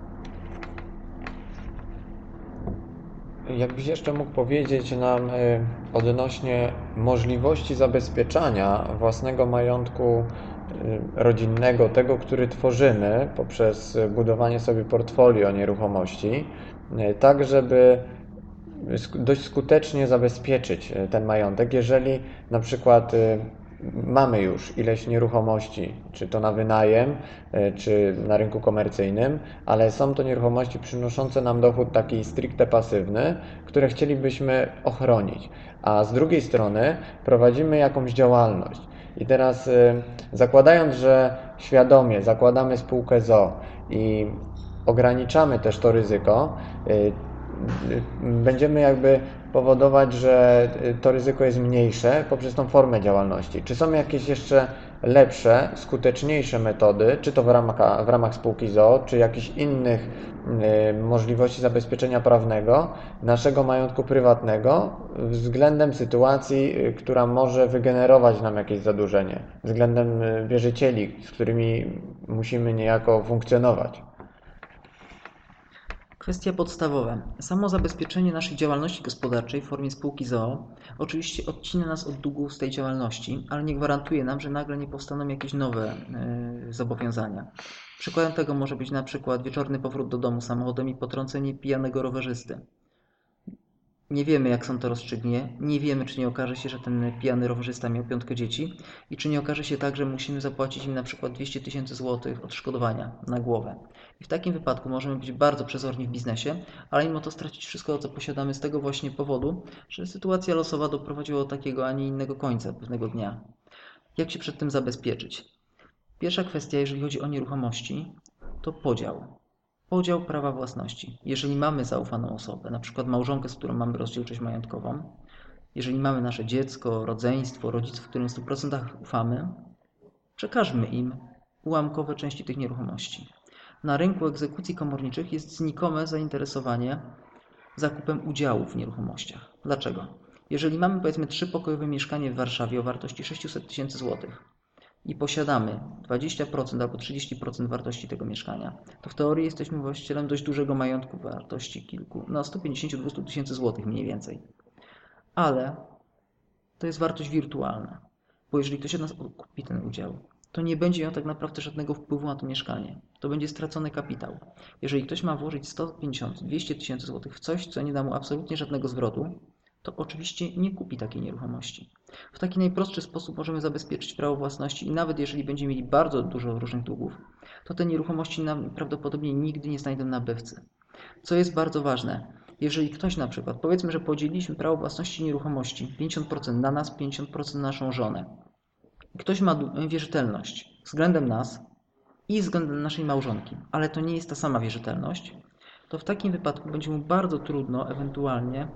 Jakbyś jeszcze mógł powiedzieć nam odnośnie możliwości zabezpieczania własnego majątku rodzinnego, tego, który tworzymy poprzez budowanie sobie portfolio nieruchomości, tak żeby dość skutecznie zabezpieczyć ten majątek, jeżeli na przykład mamy już ileś nieruchomości, czy to na wynajem, czy na rynku komercyjnym, ale są to nieruchomości przynoszące nam dochód taki stricte pasywny, które chcielibyśmy ochronić, a z drugiej strony prowadzimy jakąś działalność. I teraz zakładając, że świadomie zakładamy spółkę z o o i ograniczamy też to ryzyko, będziemy jakby powodować, że to ryzyko jest mniejsze poprzez tą formę działalności. Czy są jakieś jeszcze lepsze, skuteczniejsze metody, czy to w ramach, w ramach spółki z o o, czy jakichś innych y, możliwości zabezpieczenia prawnego naszego majątku prywatnego względem sytuacji, y, która może wygenerować nam jakieś zadłużenie, względem y, wierzycieli, z którymi musimy niejako funkcjonować? Kwestia podstawowa. Samo zabezpieczenie naszej działalności gospodarczej w formie spółki z o o oczywiście odcina nas od długów z tej działalności, ale nie gwarantuje nam, że nagle nie powstaną jakieś nowe yy, zobowiązania. Przykładem tego może być na przykład wieczorny powrót do domu samochodem i potrącenie pijanego rowerzysty. Nie wiemy, jak sąd to rozstrzygnie, nie wiemy, czy nie okaże się, że ten pijany rowerzysta miał piątkę dzieci i czy nie okaże się tak, że musimy zapłacić im na przykład dwieście tysięcy złotych odszkodowania na głowę. I w takim wypadku możemy być bardzo przezorni w biznesie, ale mimo to stracić wszystko, co posiadamy z tego właśnie powodu, że sytuacja losowa doprowadziła do takiego, a nie innego końca pewnego dnia. Jak się przed tym zabezpieczyć? Pierwsza kwestia, jeżeli chodzi o nieruchomości, to podział. Podział prawa własności. Jeżeli mamy zaufaną osobę, na przykład małżonkę, z którą mamy rozdzielczość majątkową, jeżeli mamy nasze dziecko, rodzeństwo, rodziców, którym w stu procentach ufamy, przekażmy im ułamkowe części tych nieruchomości. Na rynku egzekucji komorniczych jest znikome zainteresowanie zakupem udziałów w nieruchomościach. Dlaczego? Jeżeli mamy powiedzmy trzypokojowe mieszkanie w Warszawie o wartości sześćset tysięcy złotych, i posiadamy dwadzieścia procent albo trzydzieści procent wartości tego mieszkania, to w teorii jesteśmy właścicielem dość dużego majątku wartości kilku, no sto pięćdziesiąt do dwustu tysięcy złotych mniej więcej. Ale to jest wartość wirtualna, bo jeżeli ktoś od nas kupi ten udział, to nie będzie miał tak naprawdę żadnego wpływu na to mieszkanie. To będzie stracony kapitał. Jeżeli ktoś ma włożyć sto pięćdziesiąt do dwustu tysięcy złotych w coś, co nie da mu absolutnie żadnego zwrotu, to oczywiście nie kupi takiej nieruchomości. W taki najprostszy sposób możemy zabezpieczyć prawo własności i nawet jeżeli będziemy mieli bardzo dużo różnych długów, to te nieruchomości nam prawdopodobnie nigdy nie znajdą nabywcy. Co jest bardzo ważne, jeżeli ktoś na przykład, powiedzmy, że podzieliliśmy prawo własności nieruchomości pięćdziesiąt procent na nas, pięćdziesiąt procent na naszą żonę. Ktoś ma wierzytelność względem nas i względem naszej małżonki, ale to nie jest ta sama wierzytelność, to w takim wypadku będzie mu bardzo trudno ewentualnie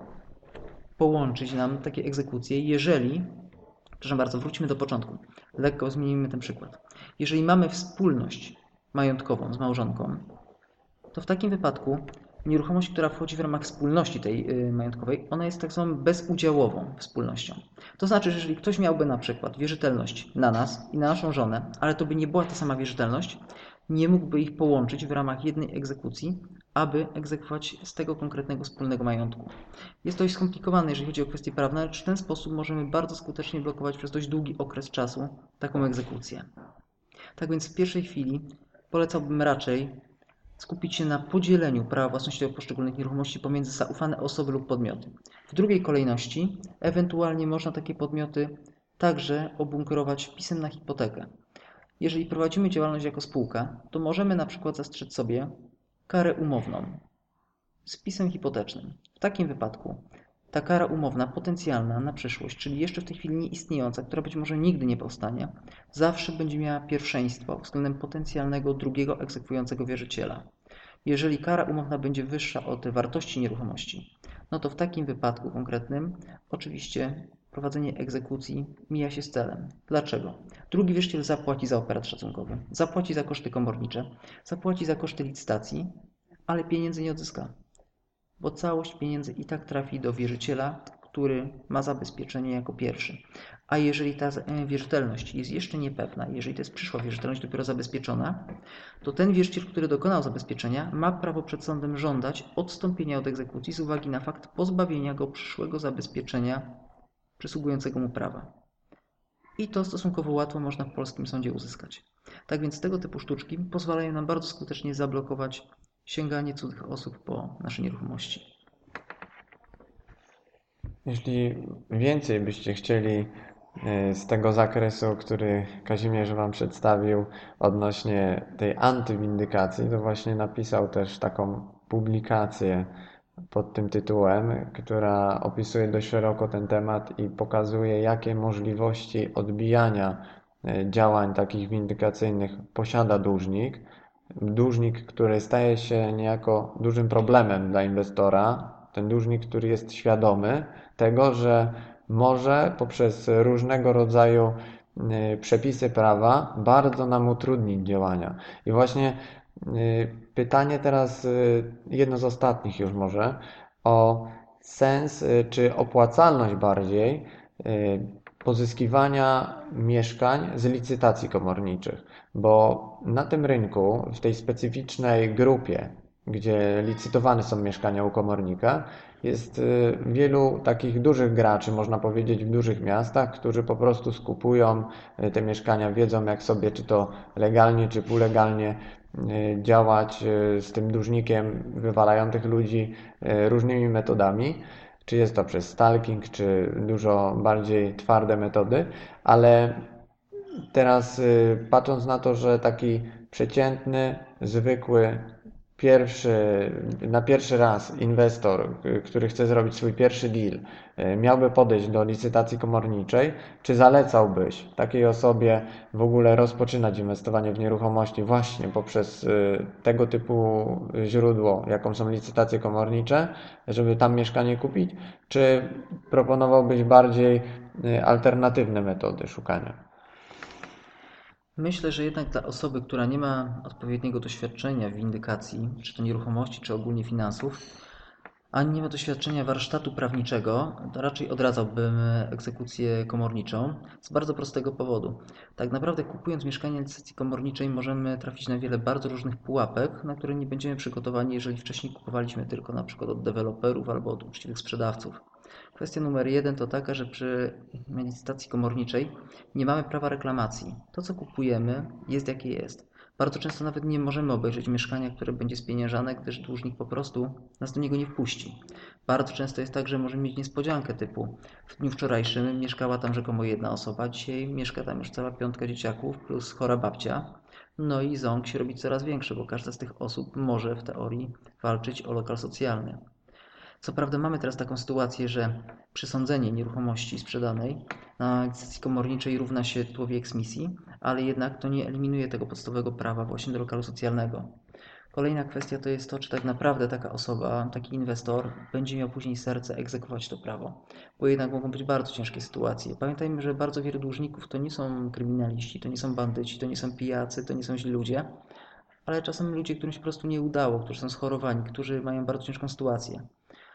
połączyć nam takie egzekucje, jeżeli, przepraszam bardzo, wróćmy do początku, lekko zmienimy ten przykład. Jeżeli mamy wspólność majątkową z małżonką, to w takim wypadku nieruchomość, która wchodzi w ramach wspólności tej yy, majątkowej, ona jest tak zwaną bezudziałową wspólnością. To znaczy, że jeżeli ktoś miałby na przykład wierzytelność na nas i na naszą żonę, ale to by nie była ta sama wierzytelność, nie mógłby ich połączyć w ramach jednej egzekucji, aby egzekwować z tego konkretnego wspólnego majątku. Jest to dość skomplikowane, jeżeli chodzi o kwestie prawne, lecz w ten sposób możemy bardzo skutecznie blokować przez dość długi okres czasu taką egzekucję. Tak więc w pierwszej chwili polecałbym raczej skupić się na podzieleniu prawa własności do poszczególnych nieruchomości pomiędzy zaufane osoby lub podmioty. W drugiej kolejności ewentualnie można takie podmioty także obunkrować wpisem na hipotekę. Jeżeli prowadzimy działalność jako spółka, to możemy na przykład zastrzec sobie karę umowną. z wpisem hipotecznym. W takim wypadku ta kara umowna potencjalna na przyszłość, czyli jeszcze w tej chwili nieistniejąca, która być może nigdy nie powstanie, zawsze będzie miała pierwszeństwo względem potencjalnego drugiego egzekwującego wierzyciela. Jeżeli kara umowna będzie wyższa od wartości nieruchomości, no to w takim wypadku konkretnym oczywiście prowadzenie egzekucji mija się z celem. Dlaczego? Drugi wierzyciel zapłaci za operat szacunkowy, zapłaci za koszty komornicze, zapłaci za koszty licytacji, ale pieniędzy nie odzyska, bo całość pieniędzy i tak trafi do wierzyciela, który ma zabezpieczenie jako pierwszy. A jeżeli ta wierzytelność jest jeszcze niepewna, jeżeli to jest przyszła wierzytelność dopiero zabezpieczona, to ten wierzyciel, który dokonał zabezpieczenia, ma prawo przed sądem żądać odstąpienia od egzekucji z uwagi na fakt pozbawienia go przyszłego zabezpieczenia przysługującego mu prawa. I to stosunkowo łatwo można w polskim sądzie uzyskać. Tak więc tego typu sztuczki pozwalają nam bardzo skutecznie zablokować sięganie cudzych osób po nasze nieruchomości. Jeśli więcej byście chcieli z tego zakresu, który Kazimierz Wam przedstawił odnośnie tej antywindykacji, to właśnie napisał też taką publikację pod tym tytułem, która opisuje dość szeroko ten temat i pokazuje, jakie możliwości odbijania działań takich windykacyjnych posiada dłużnik. Dłużnik, który staje się niejako dużym problemem dla inwestora, ten dłużnik, który jest świadomy tego, że może poprzez różnego rodzaju przepisy prawa bardzo nam utrudnić działania. I właśnie pytanie teraz, jedno z ostatnich już może, o sens czy opłacalność bardziej pozyskiwania mieszkań z licytacji komorniczych, bo na tym rynku, w tej specyficznej grupie, gdzie licytowane są mieszkania u komornika, jest wielu takich dużych graczy, można powiedzieć w dużych miastach, którzy po prostu skupują te mieszkania, wiedzą jak sobie, czy to legalnie, czy półlegalnie działać z tym dłużnikiem, wywalają tych ludzi różnymi metodami. Czy jest to przez stalking, czy dużo bardziej twarde metody, ale teraz patrząc na to, że taki przeciętny, zwykły, pierwszy, na pierwszy raz inwestor, który chce zrobić swój pierwszy deal, miałby podejść do licytacji komorniczej, czy zalecałbyś takiej osobie w ogóle rozpoczynać inwestowanie w nieruchomości właśnie poprzez tego typu źródło, jaką są licytacje komornicze, żeby tam mieszkanie kupić, czy proponowałbyś bardziej alternatywne metody szukania? Myślę, że jednak dla osoby, która nie ma odpowiedniego doświadczenia w windykacji, czy to nieruchomości, czy ogólnie finansów, ani nie ma doświadczenia warsztatu prawniczego, to raczej odradzałbym egzekucję komorniczą z bardzo prostego powodu. Tak naprawdę kupując mieszkanie na licytacji komorniczej możemy trafić na wiele bardzo różnych pułapek, na które nie będziemy przygotowani, jeżeli wcześniej kupowaliśmy tylko na przykład od deweloperów albo od uczciwych sprzedawców. Kwestia numer jeden to taka, że przy licytacji komorniczej nie mamy prawa reklamacji. To, co kupujemy, jest jakie jest. Bardzo często nawet nie możemy obejrzeć mieszkania, które będzie spieniężane, gdyż dłużnik po prostu nas do niego nie wpuści. Bardzo często jest tak, że możemy mieć niespodziankę typu w dniu wczorajszym mieszkała tam rzekomo jedna osoba, dzisiaj mieszka tam już cała piątka dzieciaków plus chora babcia. No i ząg się robi coraz większy, bo każda z tych osób może w teorii walczyć o lokal socjalny. Co prawda mamy teraz taką sytuację, że przysądzenie nieruchomości sprzedanej na licytacji komorniczej równa się tytułowi eksmisji, ale jednak to nie eliminuje tego podstawowego prawa właśnie do lokalu socjalnego. Kolejna kwestia to jest to, czy tak naprawdę taka osoba, taki inwestor będzie miał później serce egzekwować to prawo, bo jednak mogą być bardzo ciężkie sytuacje. Pamiętajmy, że bardzo wielu dłużników to nie są kryminaliści, to nie są bandyci, to nie są pijacy, to nie są źli ludzie, ale czasem ludzie, którym się po prostu nie udało, którzy są schorowani, którzy mają bardzo ciężką sytuację.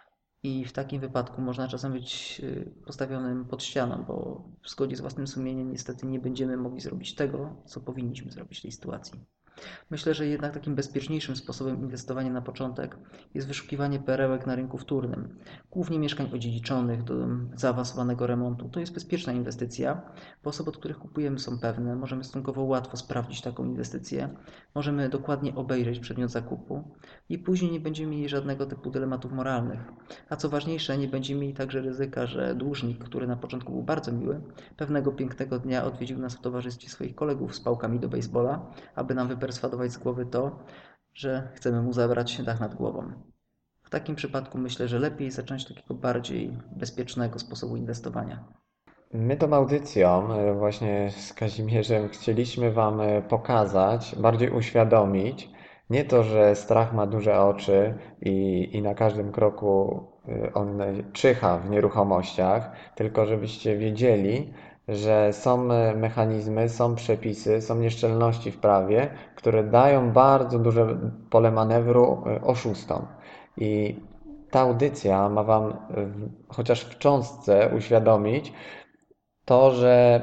I w takim wypadku można czasem być postawionym pod ścianą, bo w zgodzie z własnym sumieniem niestety nie będziemy mogli zrobić tego, co powinniśmy zrobić w tej sytuacji. Myślę, że jednak takim bezpieczniejszym sposobem inwestowania na początek jest wyszukiwanie perełek na rynku wtórnym, głównie mieszkań odziedziczonych do zaawansowanego remontu. To jest bezpieczna inwestycja, bo osoby, od których kupujemy są pewne, możemy stosunkowo łatwo sprawdzić taką inwestycję, możemy dokładnie obejrzeć przedmiot zakupu i później nie będziemy mieli żadnego typu dylematów moralnych. A co ważniejsze, nie będziemy mieli także ryzyka, że dłużnik, który na początku był bardzo miły, pewnego pięknego dnia odwiedził nas w towarzystwie swoich kolegów z pałkami do baseballa, aby nam wyperswadować z głowy to, że chcemy mu zabrać dach nad głową. W takim przypadku myślę, że lepiej zacząć od takiego bardziej bezpiecznego sposobu inwestowania. My tą audycją właśnie z Kazimierzem chcieliśmy Wam pokazać, bardziej uświadomić, nie to, że strach ma duże oczy i, i na każdym kroku on czyha w nieruchomościach, tylko żebyście wiedzieli, że są mechanizmy, są przepisy, są nieszczelności w prawie, które dają bardzo duże pole manewru oszustom. I ta audycja ma Wam chociaż w cząstce uświadomić to, że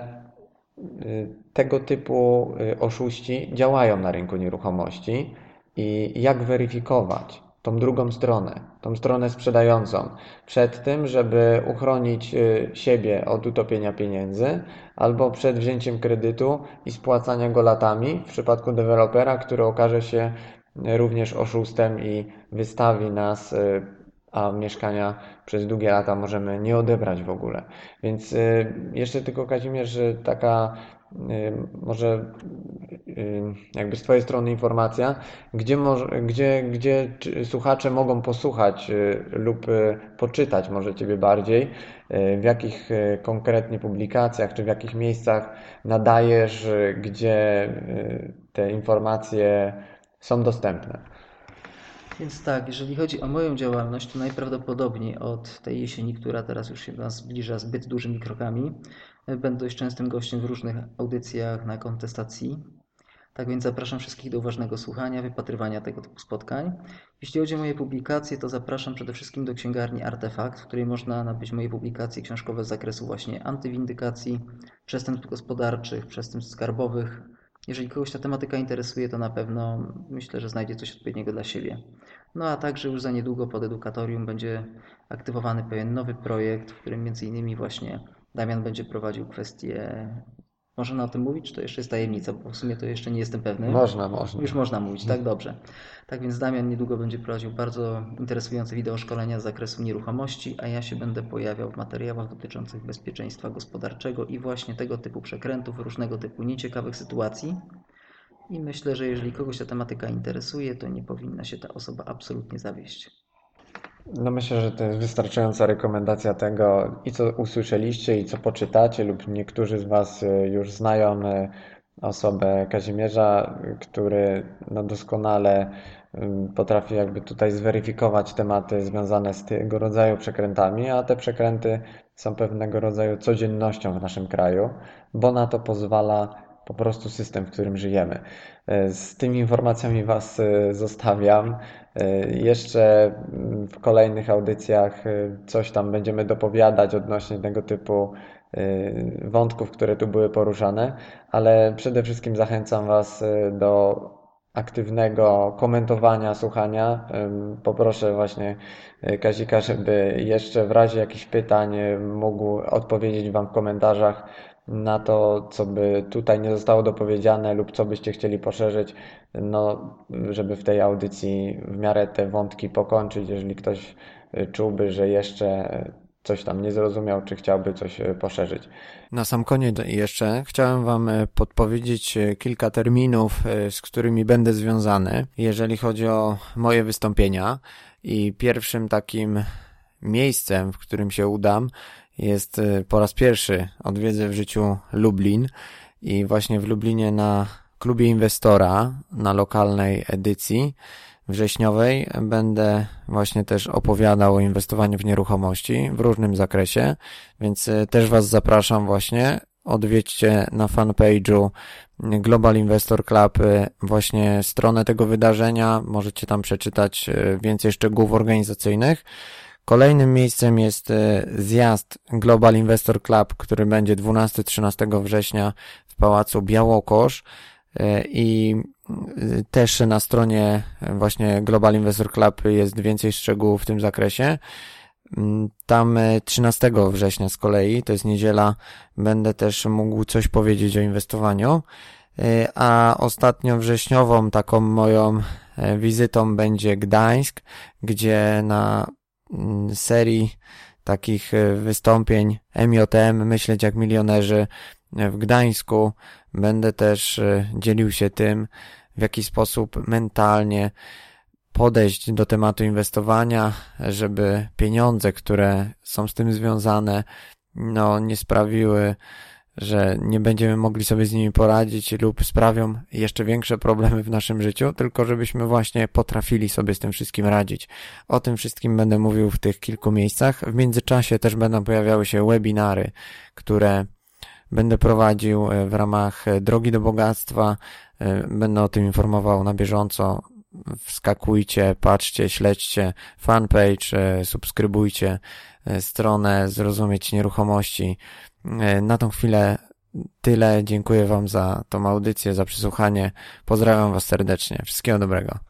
tego typu oszuści działają na rynku nieruchomości i jak weryfikować tą drugą stronę, tą stronę sprzedającą, przed tym, żeby uchronić siebie od utopienia pieniędzy albo przed wzięciem kredytu i spłacania go latami w przypadku dewelopera, który okaże się również oszustem i wystawi nas, a mieszkania przez długie lata możemy nie odebrać w ogóle. Więc jeszcze tylko, Kazimierz, taka może jakby z Twojej strony informacja, gdzie, może, gdzie, gdzie słuchacze mogą posłuchać lub poczytać może Ciebie bardziej, w jakich konkretnie publikacjach, czy w jakich miejscach nadajesz, gdzie te informacje są dostępne. Więc tak, jeżeli chodzi o moją działalność, to najprawdopodobniej od tej jesieni, która teraz już się do nas zbliża zbyt dużymi krokami, będę dość częstym gościem w różnych audycjach na kontestacji. Tak więc zapraszam wszystkich do uważnego słuchania, wypatrywania tego typu spotkań. Jeśli chodzi o moje publikacje, to zapraszam przede wszystkim do księgarni Artefakt, w której można nabyć moje publikacje książkowe z zakresu właśnie antywindykacji, przestępstw gospodarczych, przestępstw skarbowych. Jeżeli kogoś ta tematyka interesuje, to na pewno myślę, że znajdzie coś odpowiedniego dla siebie. No a także już za niedługo pod Edukatorium będzie aktywowany pewien nowy projekt, w którym między innymi właśnie Damian będzie prowadził kwestię... Można o tym mówić, czy to jeszcze jest tajemnica, bo w sumie to jeszcze nie jestem pewny. Można, można. Już można mówić, tak? Dobrze. Tak więc Damian niedługo będzie prowadził bardzo interesujące wideoszkolenia z zakresu nieruchomości, a ja się będę pojawiał w materiałach dotyczących bezpieczeństwa gospodarczego i właśnie tego typu przekrętów, różnego typu nieciekawych sytuacji. I myślę, że jeżeli kogoś ta tematyka interesuje, to nie powinna się ta osoba absolutnie zawieść. No myślę, że to jest wystarczająca rekomendacja tego, i co usłyszeliście, i co poczytacie, lub niektórzy z Was już znają osobę Kazimierza, który no doskonale potrafi jakby tutaj zweryfikować tematy związane z tego rodzaju przekrętami, a te przekręty są pewnego rodzaju codziennością w naszym kraju, bo na to pozwala po prostu system, w którym żyjemy. Z tymi informacjami Was zostawiam. Jeszcze w kolejnych audycjach coś tam będziemy dopowiadać odnośnie tego typu wątków, które tu były poruszane, ale przede wszystkim zachęcam Was do aktywnego komentowania, słuchania. Poproszę właśnie Kazika, żeby jeszcze w razie jakichś pytań mógł odpowiedzieć Wam w komentarzach na to, co by tutaj nie zostało dopowiedziane lub co byście chcieli poszerzyć, no, żeby w tej audycji w miarę te wątki pokończyć, jeżeli ktoś czułby, że jeszcze coś tam nie zrozumiał, czy chciałby coś poszerzyć. Na sam koniec jeszcze chciałem Wam podpowiedzieć kilka terminów, z którymi będę związany, jeżeli chodzi o moje wystąpienia. I pierwszym takim miejscem, w którym się udam, jest po raz pierwszy odwiedzę w życiu Lublin i właśnie w Lublinie na klubie inwestora, na lokalnej edycji wrześniowej będę właśnie też opowiadał o inwestowaniu w nieruchomości w różnym zakresie, więc też Was zapraszam właśnie. Odwiedźcie na fanpage'u Global Investor Club właśnie stronę tego wydarzenia, możecie tam przeczytać więcej szczegółów organizacyjnych. Kolejnym miejscem jest zjazd Global Investor Club, który będzie dwunastego do trzynastego września w Pałacu Białokosz i też na stronie właśnie Global Investor Club jest więcej szczegółów w tym zakresie. Tam trzynastego września z kolei, to jest niedziela, będę też mógł coś powiedzieć o inwestowaniu, a ostatnią wrześniową taką moją wizytą będzie Gdańsk, gdzie na serii takich wystąpień M J M, Myśleć jak milionerzy w Gdańsku, będę też dzielił się tym, w jaki sposób mentalnie podejść do tematu inwestowania, żeby pieniądze, które są z tym związane, no nie sprawiły, że nie będziemy mogli sobie z nimi poradzić lub sprawią jeszcze większe problemy w naszym życiu, tylko żebyśmy właśnie potrafili sobie z tym wszystkim radzić. O tym wszystkim będę mówił w tych kilku miejscach. W międzyczasie też będą pojawiały się webinary, które będę prowadził w ramach Drogi do Bogactwa. Będę o tym informował na bieżąco. Wskakujcie, patrzcie, śledźcie fanpage, subskrybujcie stronę Zrozumieć Nieruchomości. Na tą chwilę tyle. Dziękuję Wam za tą audycję, za przysłuchanie. Pozdrawiam Was serdecznie. Wszystkiego dobrego.